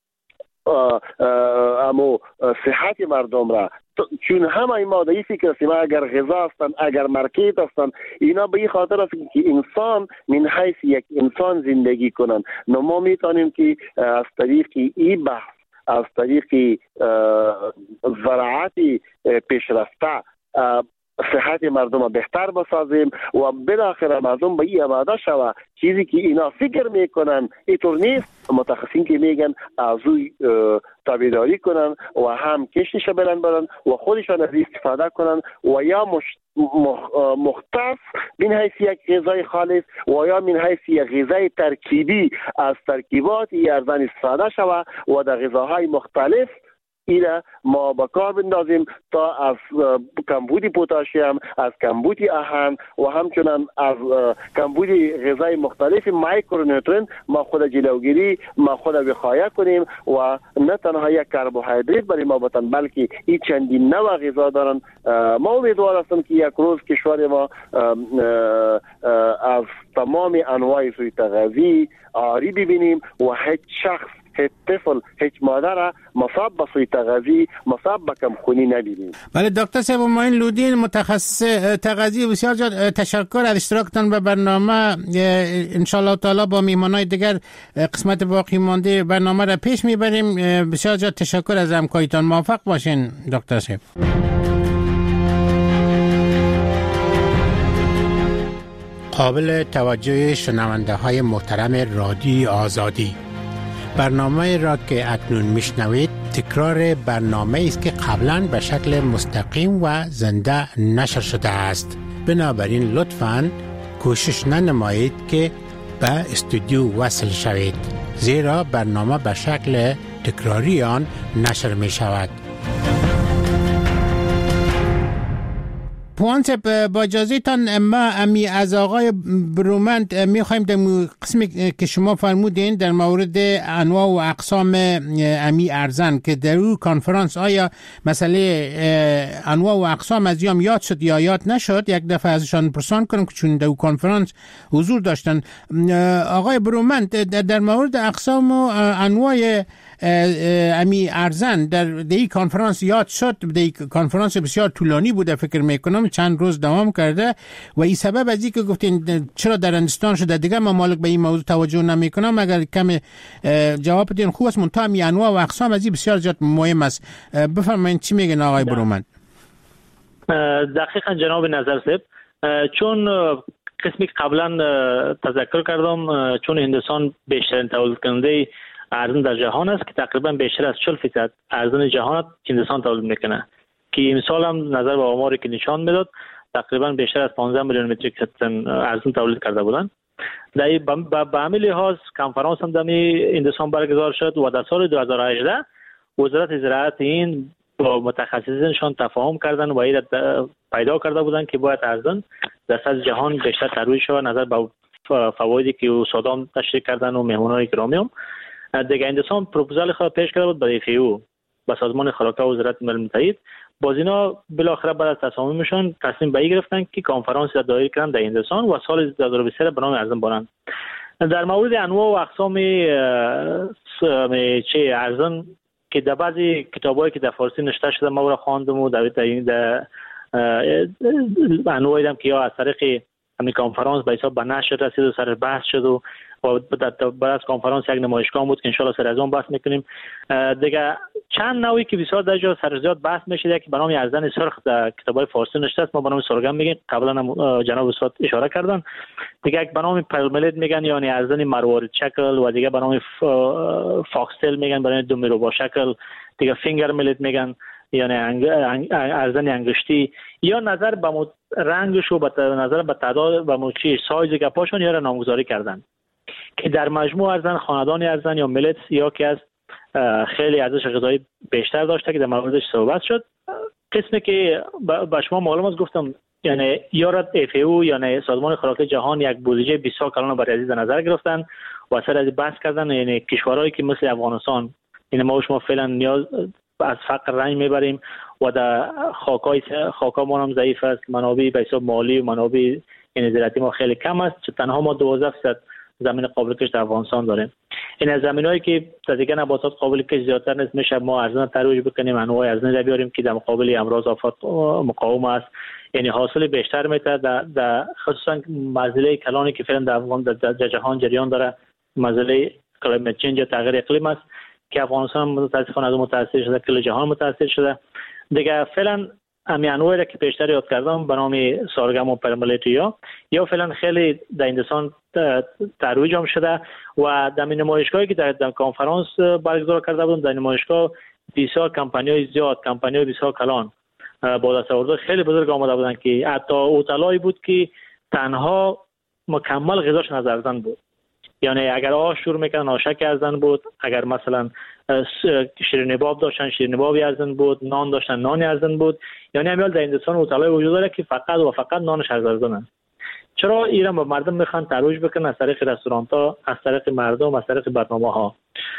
امو صحت مردم را، چون همه ما در این فکر هستیم اگر غذا هستن اگر مارکت هستن اینا به این خاطر هست که انسان من حیث یک انسان زندگی کنن. نو ما میتونیم که از طریق این بحث از طریق زراعت پیشرفته صحت مردم را بهتر بسازیم و بالاخره مردم به این آماده شوه. چیزی که اینا فکر میکنن اینطور نیست، متخصصین که میگن از اوی تابعداری کنن و هم کشتش برن برن و خودشان از استفاده کنن و یا مش... مخ... مختص من حیث یک غذای خالص و یا من حیث یک غذای ترکیبی از ترکیبات ارزان استفاده شوه و در غذاهای مختلف اینا ما با کار بندازیم تا از کمبود پتاسیم، از کمبود آهن و همچنان از کمبود غذای مختلف مایکرونوترین ما خود جلوگیری ما خود وقایه کنیم و نه تنها یک کربوهیدرات برای ما بتن بلکه این چندین نوع غذا دارن. ما امیدوار هستم که یک روز کشور ما از تمام انواع سوء تغذیه عاری ببینیم و هیچ شخص هیچ طفل هیچ مادر مصاب به سوء تغذیه مصاب به کمخونی نبینیم. بله دکتر صاحب معین لودین متخصص تغذیه، بسیار زیاد تشکر از اشتراکتان به برنامه. ان شاء الله تعالی با میهمانای دیگر قسمت باقی مانده برنامه را پیش میبریم. بسیار زیاد تشکر از همکاریتان. موفق باشین دکتر صاحب. قابل توجه شنونده های محترم رادیو آزادی، برنامه را که اکنون میشنوید تکرار برنامه است که قبلا به شکل مستقیم و زنده نشر شده است. بنابراین لطفاً کوشش ننمایید که به استودیو وصل شوید، زیرا برنامه به شکل تکراری آن نشر می شود. پوانس با اجازهتان ما امی از آقای برومند میخوایم در قسمی که شما فرمودین در مورد انواع و اقسام امی ارزن که در اون کنفرانس آیا مسئله انواع و اقسام از یام یاد شد یا یاد نشد، یک دفعه ازشان پرسان کنم که چون در اون کنفرانس حضور داشتن. آقای برومند در مورد اقسام و انواع امی ارزن در دی کنفرانس یاد شد. دی کنفرانس بسیار طولانی بوده، فکر میکنم چند روز دوام کرده و این سبب از این که گفتین چرا در هندوستان شده دیگه ممالک به این موضوع توجه نمیکنم. اگر کم جواب بدین خوب است. منتها می انواع و اقسام از این بسیار زیاد مهم است. بفرمایید چی میگن آقای برومند؟ دقیقاً جناب نظر صاحب، چون قسمی که قبلا تذکر کردم، چون هندوستان بیشترین تولید کننده ارزن در جهان است که تقریبا بیشتر از چهل درصد ارزن جهان هندوستان تولید میکنه، که امسال هم نظر به آماری که نشان میداد تقریبا بیشتر از پانزده میلیون متریک تن ارزن تولید کرده بودند. در به همین لحاظ کنفرانس هم در هندوستان برگزار شد و در سال دو هزار و هجده وزارت زراعت این با متخصصینشان تفاهم کردن و این پیدا کرده بودند که باید ارزن در سطح جهان بیشتر ترویج شود نظر به فوایدی که صدام تشریح کردن و مهمانان گرامی هم. دیگه هندوستان پروپوزال خود پیش کرده بود به اف ای او، به سازمان خوراک و وزارت ملل متحد. باز اینا بالاخره بعد از تصامیمشون تصمیم به این گرفتن که کنفرانس را دایر کنند در هندوستان و سال دو هزار و بیست به نام ارزن بانند. در مورد انواع و اقسام چه ارزن که در بعضی کتابایی که در فارسی نوشته شده ما را خواندم و در در انواعی هم که یا از طریق همین کنفرانس به حساب به نشر رسید و سر بحث شد و بعد از کنفرانس یک نمایشگاه بود که انشالله سر از اون بحث میکنیم. دیگه چند نوعی که بسیار در جا سر زیاد بحث میشه که به نام ارزن سرخ در کتابای فارسی نوشته است، ما به نام سرگم میگیم، قبلا جناب استاد اشاره کردن. دیگه یک به نام پلملید میگن یعنی ارزن مروارید شکل و دیگه به نام فاکستل میگن برای دو مربع شکل، دیگه فینگر ملید میگن یعنی ارزن انگشتی، یا نظر به رنگش و به نظر به تعداد و موچی سایز گپاشون یا نامگذاری کردن که در مجموع ارزن خاندان ارزن یا ملت یا که از خیلی ارزش غذایی بیشتر داشته که در موردش صحبت شد. قسمی که به شما معلوم است گفتم یعنی یارد اف ای او یعنی سازمان خوراک جهان یک بودجه بیست کلان برای عزیز نظر گرفتن و سر از بحث کردن یعنی کشورهایی که مثل افغانستان این ما شما فعلا نیاز از فقر رنج میبریم و در خاکای خاکامون هم ضعیف است، منابع به حساب مالی و منابع یعنی زراعتی ما خیلی کم است، چه تنها ما دوازده درصد زمین قابل کشت در افغانستان داریم. این از زمینایی که در دیگه نباتات قابل کشت زیادتر نیست میشه ما ارزان ترویج بکنیم، انواع ارزان را بیاریم که در مقابل امراض آفات مقاوم است، یعنی حاصل بیشتر میده در, در خصوصا مسئله کلانی که فعلا در افغان در, در جهان جریان داره، مسئله کلایمت چنج یا تغییر اقلیم است که افغانستان متاسفانه از متاثر شده، کل جهان متاثر شده. دیگه فعلا امی انواعی که بیشتر یاد کردم به نام سارگم و پرملیتیا یا فعلا خیلی در هندوستان ترویج هم شده و در نمایشگاهی که در, در کنفرانس برگزار کرده بودم در نمایشگاه بسیار کمپانی‌های زیاد کمپانی‌های بسیار کلان با دستاوردهای خیلی بزرگ آمده بودن که حتی هتل‌هایی بود که تنها مکمل غذاش از ارزن بود، یعنی اگر آش شروع میکنن آشک ارزن بود، اگر مثلا شیرینی باب داشتن شیرینی بابی ارزن بود، نان داشتن نانی ارزن بود، یعنی امیال در هندوستان هتل‌های وجود داره که فقط و فقط نانش ارزنه. چرا ایران با مردم میخوان ترویج بکنن از طریق رستوران‌ها، از طریق مردم، از طریق برنامه‌ها.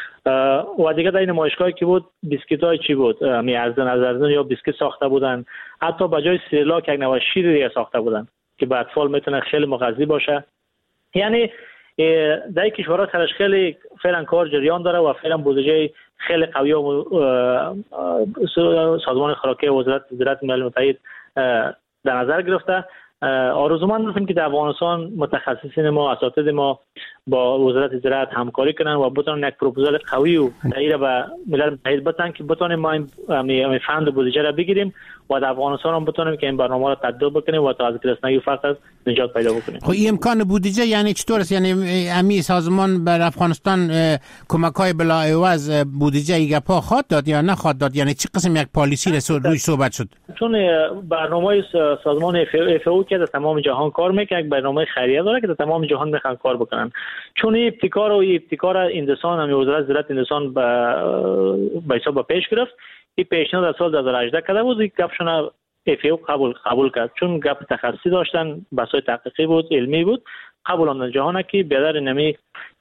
و دیگه در این نمایشگاهی که بود بیسکیت‌های چی بود می ارزن از ارزن یا بیسکیت ساخته بودن، حتی به جای سیرلاک یک نوع شیر دیگه ساخته بودن که به اطفال میتونه خیلی مغذی باشه. یعنی در کشورها سرش خیلی فعلا کار جریان داره و فعلا بودجه خیلی قوی و سازمان خوراکی وزارت زراعت ملل متحد در نظر گرفته. آرزومند هستیم که در افغانستان متخصصین ما اساتید ما با وزارت زراعت همکاری کنن و بتونن یک پروپوزال قوی و دایره به ملل متحد بدن که بتونیم ما این فند بودجه را بگیریم و در افغانستان هم بتونیم که این برنامه را تطبیق بکنیم و تا از گرسنگی و فقر نجات پیدا بکنیم. خب این امکان بودجه یعنی چطور است؟ یعنی امی سازمان بر افغانستان کمک‌های بلا عوض بودجه ایگپا خواد داد یا نخواد داد؟ یعنی چه قسم یک پالیسی رسول روی صحبت شد؟ چون برنامه سازمان اف او که در تمام جهان کار میکنه، یک برنامه خیریه داره که در تمام جهان میخوان کار بکنن. چون این ابتکار و ابتکار هندوستان هم وزارت زراعت هندوستان به حساب پیش گرفت. این پیشنهاد در سال دو هزار و هجده کرده بود، یک گپشون اف او قبول قبول کرد چون گپ تخصصی داشتن، بحث‌های تحقیقی بود، علمی بود، قبول اندن جهان که بیادر نمی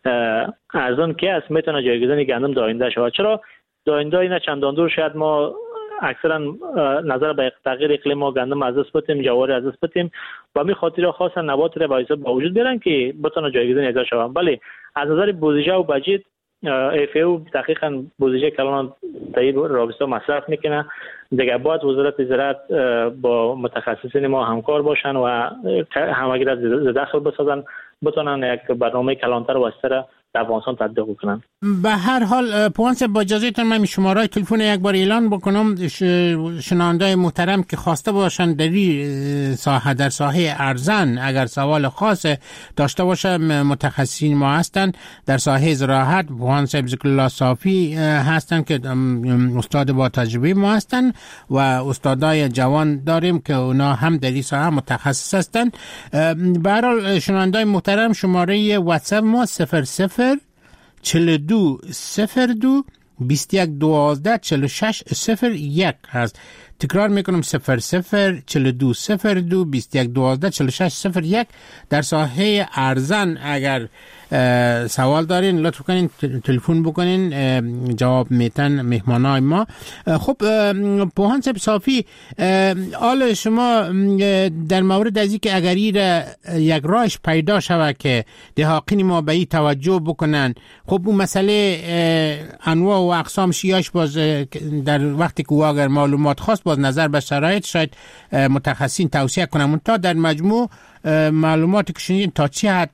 ارزان که است میتونه جایگزین گندم در آینده شود. چرا در آینده اینا چندان دور شاید ما اکثرا نظر به تغییر اقلیم ما گندم از دست بدیم، جوار از دست بدیم و می خاطر خاصا نبات را با حساب وجود بیارن که بتونه جایگزین ایجاد شود. ولی از نظر بودجه و بجت اف او دقیقاً بودجه کلان تایی رابطه مصرف میکنه. دیگه باید وزارت زراعت با متخصصین ما همکار باشن و همگی را دخل بسازن بتونن یک برنامه کلانتر و وسیع‌تر در افغانستان تطبیق کنن. به هر حال پوانس با اجازهتون من شماره تلفن یک بار اعلان بکنم شنوندای محترم که خواسته باشن در این ساحه در ساحه ارزن اگر سوال خاص داشته باشه متخصصین ما هستن در ساحه زراعت. پوانس ذکرالله صافی هستن که استاد با تجربه ما هستن و استادای جوان داریم که اونا هم در این ساحه متخصص هستن. به هر حال شنوندای محترم شماره واتساپ ما صفر صفر چهل و دو صفر دو بیست و یک دوازده چهل و شش صفر یک هست. تکرار میکنم صفر صفر چل دو صفر دو بیست یک دوازده چل شش صفر یک. در ساحه ارزن اگر سوال دارین لطف کنین تلفن بکنین، جواب میتن مهمانای ما. خب پوهان صاحب صافی، حال شما در مورد از که اگر یک راهش پیدا شود که دهاقین ما به این توجه بکنن، خب اون مسئله انواع و اقسام شیاش باز در وقتی که اگر معلومات خواست باز نظر به شرایط شاید متخصصین توصیه کنم. تا در مجموع معلوماتی که شنیدین تا چه حد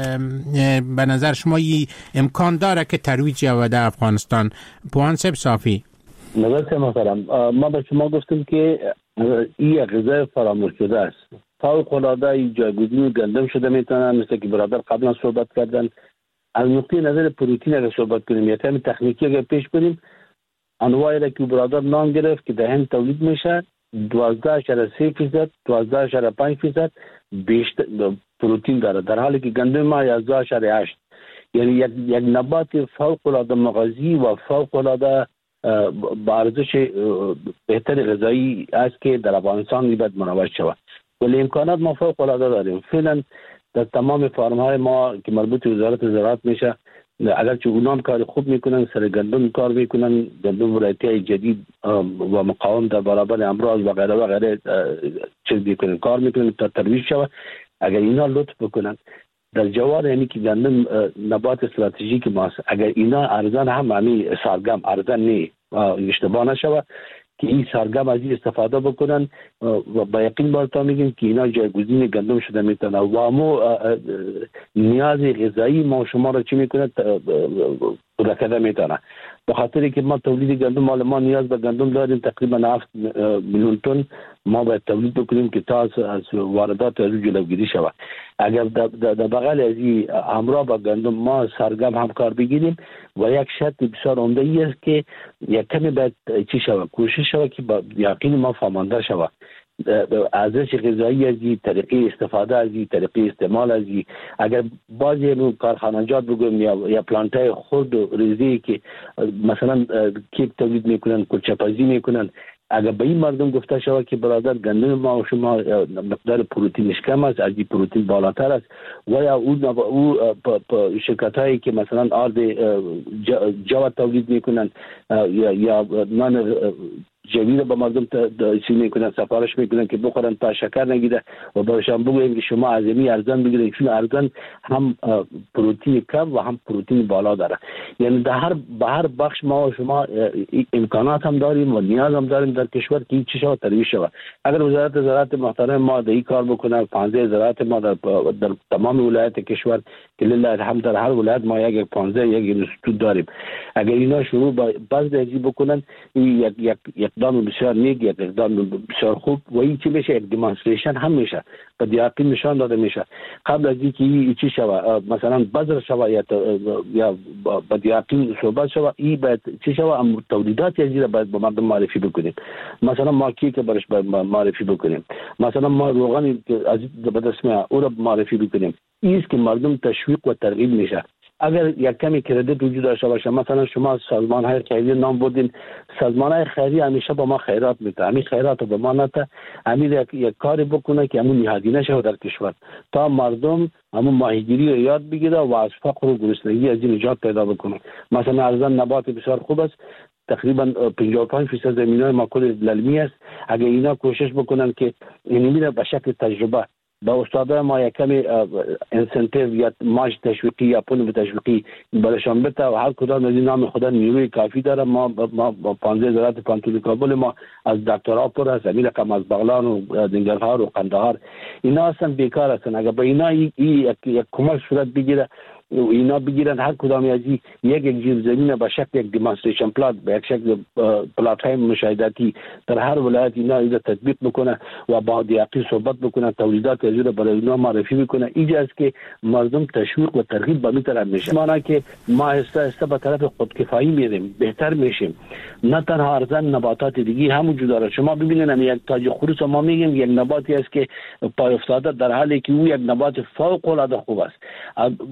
به نظر شما ای امکان داره که ترویج یابد در افغانستان؟ پوهان صاحب صافی. نظر محترم، ما به شما گفتیم که این غذای فراموش شده است. فوق العاده جایگزین گندم شده میتونن، مثل که برادر قبلا صحبت کردن. از نقطه نظر پروتئین اگر صحبت کنیم یا تیم تکنیکی اگر پیش بریم، انواعی را که برادر نام گرفت که در هند تولید میشه دوازده اشاره سه فیصد دوازده اشاره پنج فیصد بیشتر پروتئین داره، در حالی که گندم ما یازده اشاره هشت. یعنی یک یک نبات فوق العاده مغذی و فوق العاده با ارزش بهتر غذایی است که در افغانستان باید منوش شود. ولی امکانات ما فوق العاده داریم. فعلا در تمام فارم های ما که مربوط به وزارت زراعت میشه، اگرچه اونام کار خوب میکنن، سر گندم کار میکنن، گندم ورایتی جدید و مقاوم در برابر امراض و غیره و غیره چیز میکنن، کار میکنن تا ترویج شود. اگر اینا لطف بکنن در جوار، یعنی که گندم نبات استراتژیک ماست، اگر اینا ارزان هم همی سرگم ارزان نی اشتباه نشود که این سرگم از این استفاده بکنن و با یقین برتا میگیم که اینا جایگزین گندم شده میتونه و امو نیاز غذایی ما شما را چی میکنه رکده میتونه. به خاطر که ما تولید گندم مال ما نیاز به گندم داریم تقریبا هفت میلیون تن ما باید تولید بکنیم که تا از واردات از جلوگیری شود. اگر در بغل از این همراه با گندم ما سرگم هم کار بگیریم و یک شرط بسیار عمده ای است که یک کمی باید چی شود کوشش شود که با یقین ما فهمانده شود ارزش غذایی از این طریقه استفاده از این طریقه استعمال از این. اگر بعضی نوع کارخانجات بگویم یا یا پلانتای خرد و ریزی که مثلا کیک تولید میکنن، کلچه‌پزی میکنن، اگر به این مردم گفته شود که برادر گندم ما و شما مقدار پروتئینش کم است، از این پروتئین بالاتر است، و یا اون او شرکت هایی که مثلا آرد جو تولید میکنن یا یا نان جوی رو به مردم چی میکنن، سفارش میکنن که بخورن تا شکر نگیره و برشان بگویم که شما از این ارزان بگیرید، چون ارزان هم پروتئین کم و هم پروتئین بالا داره. یعنی در هر به هر بخش ما و شما امکانات هم داریم و نیاز هم داریم در کشور که چی شود ترویج شود. اگر وزارت زراعت محترم ما در این کار بکنه، پانزده زراعت ما در, در تمام ولایت کشور که لله الحمد در هر ولایت ما یک پانزده یک اینستیتوت داریم، اگر اینا شروع با بعض درجی بکنن یک یک اقدام بسیار نیک، یک اقدام بسیار خوب و این چی میشه یک دیمانستریشن هم میشه و دیاقین نشان داده میشه قبل از اینکه این چی شوه مثلا بذر شوه یا یا با دیاقین صحبت شوه، این باید چی شوه تولیدات از این باید به مردم معرفی بکنیم. مثلا ما کی که برش معرفی بکنیم، مثلا ما روغن از به دست میاد او را معرفی بکنیم. این است که مردم تشویق و ترغیب میشه. اگر یک کمی کردیت وجود داشته باشه، مثلا شما سازمان های خیریه نام بردین، سازمان های خیریه همیشه با ما خیرات میده، همین خیرات رو به ما نده، همین یک, یک کاری بکنه که همون نهادی نشه در کشور تا مردم همون ماهیگیری رو یاد بگیره و از فقر و گرسنگی از این نجات پیدا بکنه. مثلا ارزان نبات بسیار خوب است، تقریبا پنجاه و پنج درصد زمینای ما کل للمی است. اگر اینا کوشش بکنن که اینو میره به شکل تجربه با استادای ما یک کمی انسنتیو یا ماش تشویقی یا پول تشویقی برشان بده و هر کدام از این نام خدا نیروی کافی داره. ما ما با پانزده زراعت پانتون کابل ما از دکترها پر است، همین رقم از بغلان و دنگرهار و قندهار اینا اصلا بیکار هستن. اگر به اینا ای یک یک کمک صورت بگیره و اینا بگیرن هر کدام از یک یک جیب زمین به شکل یک دیمانستریشن پلات به یک شکل پلات های مشاهداتی در هر ولایت اینا اینا تطبیق بکنه و با دیاقی صحبت بکنه، تولیدات از رو برای اینا معرفی بکنه. اینجا است که مردم تشویق و ترغیب به میترن میشه. معنی که ما هسته هسته به طرف خودکفایی میریم، بهتر میشیم. نه تنها ارزان نباتات دیگه هم وجود داره. شما ببینید هم یک تاج خروس ما میگیم یک نباتی است که پای افتاده، در حالی که او یک نبات فوق العاده خوب است. از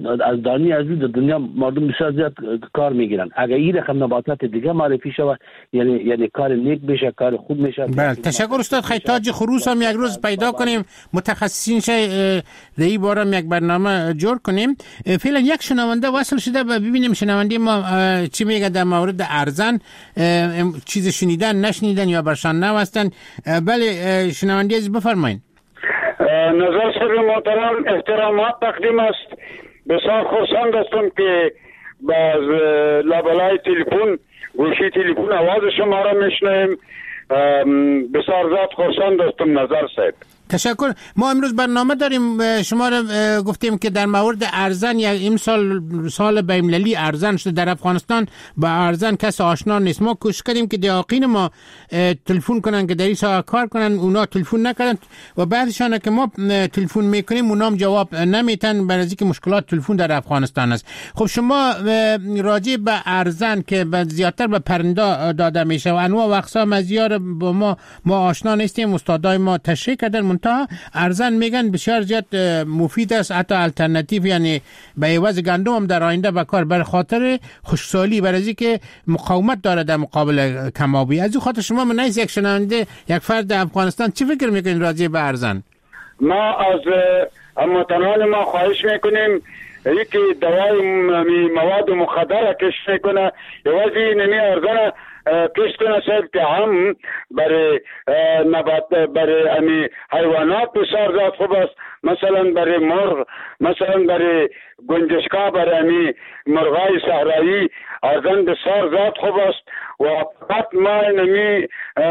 گلدانی از در دنیا مردم بسیار زیاد کار میگیرن. اگر این رقم نباتات دیگه معرفی شود یعنی یعنی کار نیک بشه، کار خوب میشه. بله تشکر استاد. خیلی تاج خروس هم یک روز پیدا کنیم، متخصصین شه در این باره یک برنامه جور کنیم. فعلا یک شنونده وصل شده و ببینیم شنونده ما چی میگه در مورد ارزن، چیز شنیدن نشنیدن یا برشان نوستن. بله شنونده از بفرمایید. نظر صاحب محترم احترامات تقدیم است. بسیار خرسند هستم که باز لابلای تلفن گوشی تلفن آواز شما را میشنویم. بسیار زیاد خرسند هستم نظر صاحب. تشکر. ما امروز برنامه داریم، شما را گفتیم که در مورد ارزن یا این سال سال بین‌المللی ارزن شده در افغانستان، با ارزن کس آشنا نیست. ما کوشش کردیم که دیاقین ما تلفن کنن که در این سال کار کنن، اونا تلفن نکردن و بعدشان که ما تلفن میکنیم اونا هم جواب نمیتن برای اینکه مشکلات تلفن در افغانستان است. خب شما راجع به ارزن که زیادتر به پرنده داده میشه و انواع و اقسام ازیار با ما ما آشنا نیستیم، استادای ما تشریح کردن تا ارزن میگن بسیار زیاد مفید است، حتی الटरनेटिव یعنی به عوض گندم هم در آینده به کار بر خاطر خشکسالی، برای اینکه مقاومت داره در مقابل کمابی. از این خاطر شما من نیست یک شنونده یک فرد افغانستان چی فکر میکنین راجع به ارزن؟ ما از هموطنان ما خواهش میکنیم یکی دوای مواد مخدر کشف میکنه یوازی نمی ارزن کشت کنه صاحب که هم برای نبات برای امی حیوانات بسیار زیاد خوب است. مثلا برای مرغ، مثلا برای گنجشکا، برای امی مرغای صحرایی ارزن بسیار زیاد خوب است و فقط ما نمی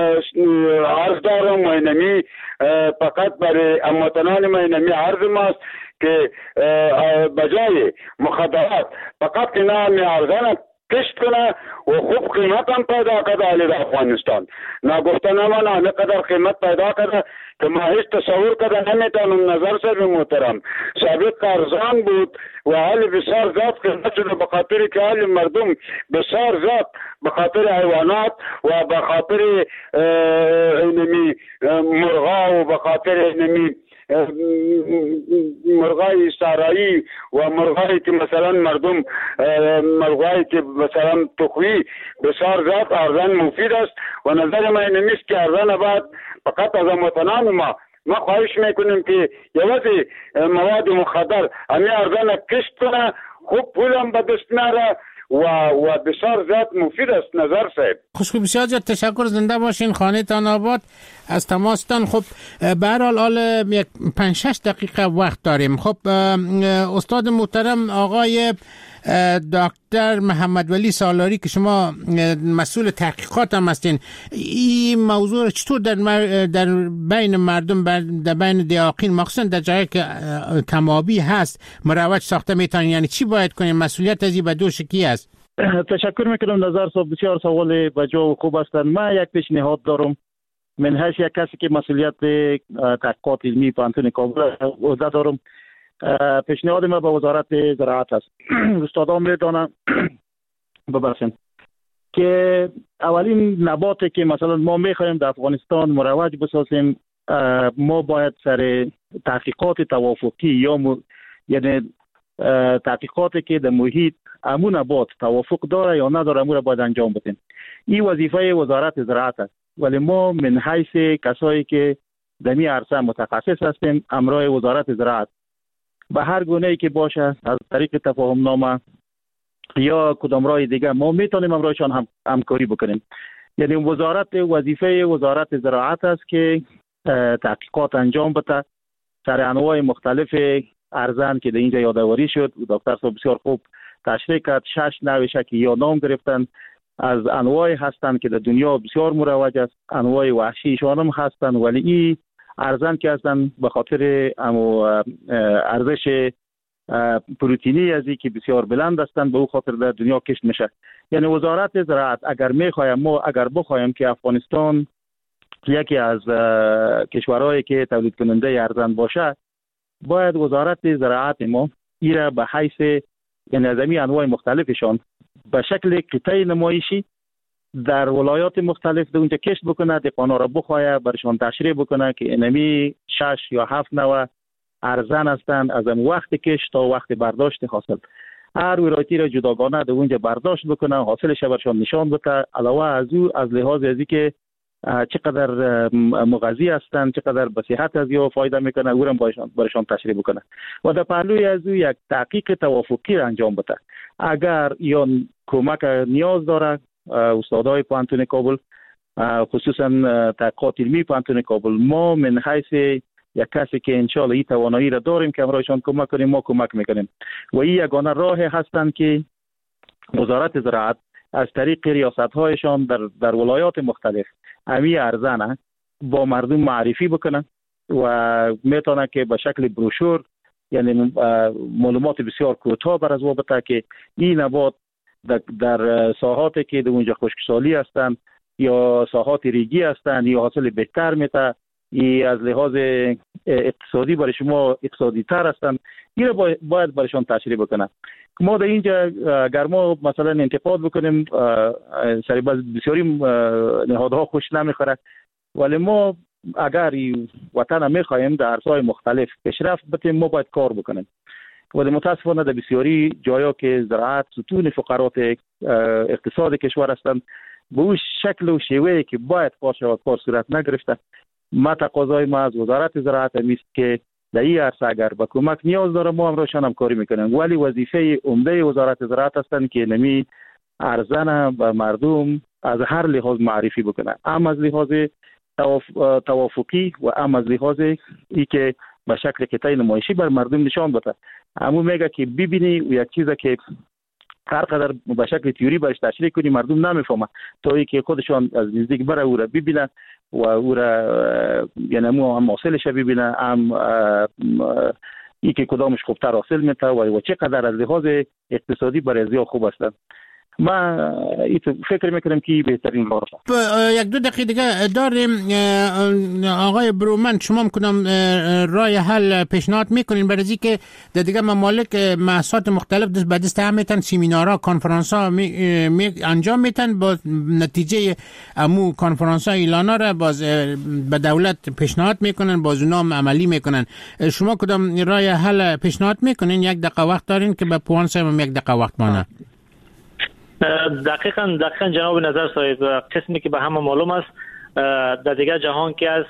عرض دارم و نمی فقط برای هموطنان ما نمی عرض ماست که بجای مخدرات فقط که نامی ارزن کشت کنه و خوب قیمت هم پیدا کرده علی در افغانستان. نگفتن من همه قدر قیمت پیدا کرده که ما هیچ تصور کرده نمیتونم. نظر صاحب محترم سابق ارزان بود و حال بسیار زیاد قیمت شده به خاطر که حال مردم بسیار زیاد به خاطر حیوانات و به خاطر اینمی مرغا و به خاطر اینمی مرغای صحرایی و مرغایی که مثلا مردم مرغایی که مثلا تخوی بسیار زیاد ارزان مفید است و نظر ما این نیست که ارزان بعد فقط از هموطنان ما ما خواهش میکنیم که یوازی مواد مخدر همین ارزان کشت کنه، خوب پولم به دست میاره و و بسیار زیاد مفید است. نظر صاحب خوشخوی بسیار زیاد تشکر. زنده باشین، خانه تان آباد از تماستان. خب به هر حال حال یک پنج شش دقیقه وقت داریم. خب استاد محترم آقای دکتر محمد ولی سالاری که شما مسئول تحقیقات هم هستین، این موضوع چطور در, مر... در بین مردم در بین دیاقین مخصوصا در جایی که کمابی هست مروج ساخته میتونین؟ یعنی چی باید کنیم؟ مسئولیت از این به دوش کی است؟ تشکر میکنم. نظر صاحب بسیار سوال بجا و خوب هستند. من یک پیشنهاد دارم. من هیچ یک کسی که مسئولیت تحقیقات علمی پانتون کابل عهده دارم. پیشنهاد ما به وزارت زراعت است. استادان میدونن ببخشید که اولین نباتی که مثلا ما میخوایم در افغانستان مروج بسازیم، ما باید سر تحقیقات توافقی یا م... یعنی تحقیقاتی که در محیط امون نبات توافق داره یا نداره امون را باید انجام بدیم. این وظیفه وزارت زراعت است، ولی ما من حیث کسایی که در این عرصه متخصص هستیم امرای وزارت زراعت به هر گونه‌ای که باشه از طریق تفاهم نامه یا کدام راه دیگه ما میتونیم امرایشان هم همکاری بکنیم. یعنی وزارت وظیفه وزارت زراعت است که تحقیقات انجام بده سر انواع مختلف ارزن که در اینجا یادآوری شد. دکتر صاحب بسیار خوب تشریح کرد. شش نوع شکی یا نام گرفتن از انواع هستند که در دنیا بسیار مروج است. انواع وحشیشان هم هستند، ولی این ارزن که هستند به خاطر ارزش پروتئینی ازی که بسیار بلند هستند به او خاطر در دنیا کشت میشه. یعنی وزارت زراعت اگر میخوایم ما اگر بخوایم که افغانستان یکی از کشورهایی که تولید کننده ارزن باشه، باید وزارت زراعت ما ایره به حیث یعنی از همین انواع مختلفشان به شکل قطعه نمایشی در ولایات مختلف در اونجا کشت بکنه، دهقانا را بخواه برشان تشریح بکنه که اینمی شش یا هفت نوع ارزن هستند از اون وقت کشت تا وقت برداشت حاصل. هر ولایتی را جداگانه در اونجا برداشت بکنه، حاصلش برشان نشان بده. علاوه از او از لحاظ ازی که چقدر مغذی هستند، چقدر به صحت از یا فایده میکنه، او را برشان برشان تشریح بکنه و در پهلوی از او یک تحقیق توافقی را انجام بده. اگر یا کمک نیاز داره استادای پانتون کابل، خصوصا تحقیقات علمی پانتون کابل، ما من حیث یک کسی که انشالله این توانایی را داریم که امرایشان کمک کنیم، ما کمک میکنیم و این یگانه راه هستند که وزارت زراعت از طریق ریاست هایشان در, در ولایات مختلف امی ارزانه با مردم معرفی بکنن و میتونه که به شکل بروشور، یعنی معلومات بسیار کوتاه بر از وابطه که این نبات در, در ساحاتی که در اونجا خشکسالی هستند یا ساحات ریگی هستند یا حاصل بهتر میته، ای از لحاظ اقتصادی برای شما اقتصادی تر هستند، این را باید برایشان تشریح بکنن. ما در اینجا اگر ما مثلا انتقاد بکنیم، سری بسیاری نهادها خوش نمیخوره، ولی ما اگر وطن میخوایم در عرصه‌های مختلف پیشرفت بتیم، ما باید کار بکنیم و متاسفانه در بسیاری جایا که زراعت ستون فقرات اقتصاد کشور هستند به اون شکل و شیوهی که باید کار شود کار صورت نگرفته. ما تقاضای ما از وزارت زراعت همیست که در این عرصه اگر به کمک نیاز داره ما همراهشان هم کاری میکنیم، ولی وظیفه عمده وزارت زراعت هستند که نمی ارزانه به مردم از هر لحاظ معرفی بکنه، هم از لحاظ توافقی و هم از لحاظ ای که به شکل کتای نمایشی بر مردم نشان بده. همون میگه که ببینی و یک چیزی که هر قدر به شکل تئوری برش تشریح کنی مردم نمیفهمه تا ای که خودشان از نزدیک بره او را ببینه و او را یعنی هم حاصلش ببینه، هم ای که کدامش خوبتر حاصل میته و چقدر از لحاظ اقتصادی برای زیاد خوب هستند. ما فکر میکنم که بهترین راه است. یک دو دقیقه دیگه داریم. آقای برومند، شما کدام راه حل پیشنهاد میکنین برای از که در دیگه ممالک محصات مختلف دست به دست هم میتن، سیمینارها، کنفرانس‌ها می, می انجام میتن، با نتیجه امو کنفرانس‌ها اعلانا را باز به دولت پیشنهاد میکنن، باز اونا عملی میکنن. شما کدام راه حل پیشنهاد میکنین؟ یک دقیقه وقت دارین که به پوان صاحب یک دقیقه وقت مانه. دقیقاً دقیقاً جناب نظر صاحب، قسمی که به همه معلوم است در دیگر جهان که از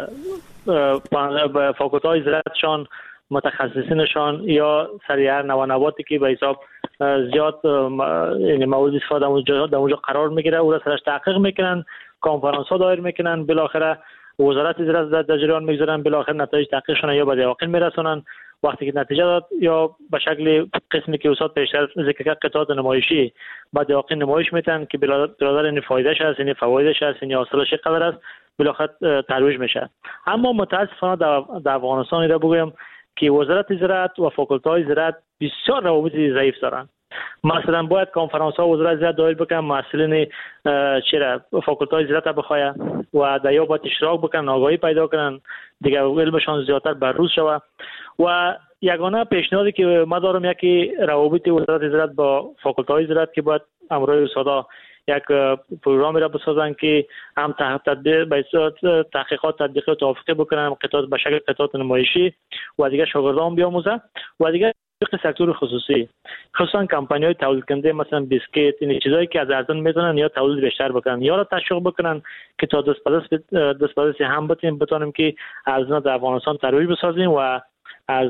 فاکولت‌های زراعتشان متخصصینشان یا سریع نوانواتی که به حساب زیاد یعنی مورد استفاده در اونجا قرار میگیره او را سرش تحقیق میکنن، کنفرانس ها دایر میکنن، بالاخره وزارت زراعت در جریان میگذارن، بالاخره نتایج تحقیقشون یا به دیواقین میرسونن. وقتی که نتیجه داد یا به شکل قسمی که استاد پیشتر ذکر کرد قطعات نمایشی بعد دیواقین نمایش میتن که برادر این فایدهش هست، این فوایدش هست، این حاصلش قدر است، بالاخره ترویج میشه. اما متاسفانه در افغانستان را بگویم که وزارت زراعت و فاکولت‌های زراعت بسیار روابط ضعیف دارن. مثلا باید کنفرانس ها وزارت زراعت دایر بکنن، مسئولین چرا فاکولت‌های زراعت بخواه و در یا باید اشتراک بکنن، آگاهی پیدا کنن، دیگه علمشان زیادتر بروز شوه. و یگانه پیشنهادی که ما دارم یکی روابط وزارت زراعت با فاکولت‌های زراعت که باید امروی استادا یک پروگرامی را بسازن که هم تطبیق به صورت تحقیقات تطبیقی توافقی بکنن، قطعات به شکل قطعات نمایشی و دیگه شاگردان بیاموزن و دیگه سکتور خصوصی خصوصا کمپانی‌های تولید کننده مثلا بیسکیت، این چیزایی که از ارزان میتونن یا تولید بیشتر بکنن یا را تشویق بکنن که تا دست به دست دست به دست هم بتونیم بتونیم که ارزان در افغانستان ترویج بسازیم و از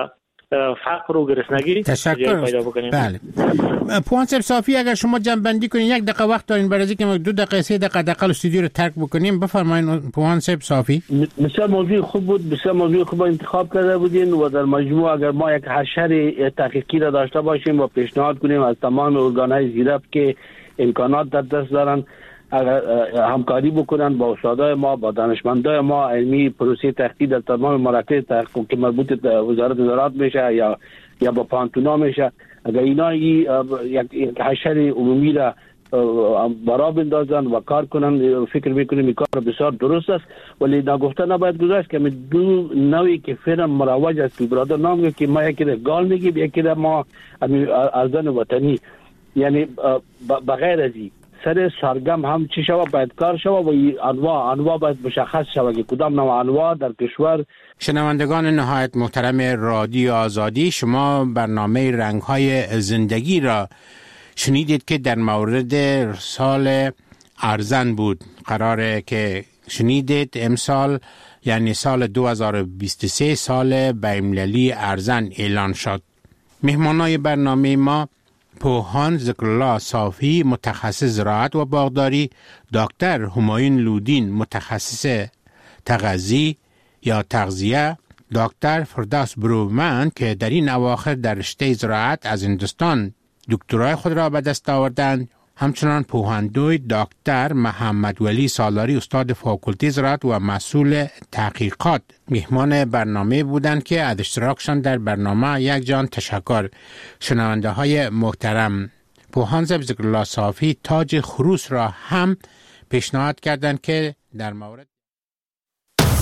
فقر و گرسنگی تشکر پیدا بکنیم. بله. پوان صاحب صافی، اگر شما جمع کنین یک دقیقه وقت دارین برای اینکه ما دو دقیقه سه دقیقه دقیقه استودیو رو ترک بکنیم، بفرمایید پوان صاحب صافی. بسیار موضوع خوب بود، بسیار موضوع خوب انتخاب کرده بودین و در مجموع اگر ما یک حشر تحقیقی را داشته باشیم و پیشنهاد کنیم از تمام ارگان‌های زیرف که امکانات در دست دارن اگر همکاری بکنن با استادای ما، با دانشمندای ما، علمی پروسه تحقیقی در تمام مراکز تحقیق که مربوط به وزارت زراعت میشه یا یا با پانتونا میشه، اگر اینا یک حشر عمومی را برا بندازن و کار کنن، فکر میکنیم این کار بسیار درست است. ولی نگفته نباید گذاشت که دو نوعی که فعلا مروج است برادر نام که ما یکی را گال میگیم، یکی را ما ارزان وطنی، یعنی بغیر از این سر سرگم هم چی شود باید کار شود و انواع انواع باید مشخص شود که کدام نوع انواع در کشور. شنوندگان نهایت محترم رادیو آزادی، شما برنامه رنگ‌های زندگی را شنیدید که در مورد سال ارزن بود. قراره که شنیدید امسال یعنی سال دو هزار و بیست و سه سال بین‌المللی ارزن اعلان شد. مهمانای برنامه ما پوهان ذکرالله صافی متخصص زراعت و باغداری، دکتر همایون لودین متخصص تغذیه یا تغذیه، دکتر فردوس برومند که در این اواخر در رشته زراعت از هندوستان دکترای خود را به دست آوردند، همچنان پوهاندوی دکتر محمد ولی سالاری استاد فاکولته زراعت و مسئول تحقیقات مهمان برنامه بودند که از اشتراکشان در برنامه یک جان تشکر. شنونده های محترم، پوهان ذکرالله صافی تاج خروس را هم پیشنهاد کردند که در مورد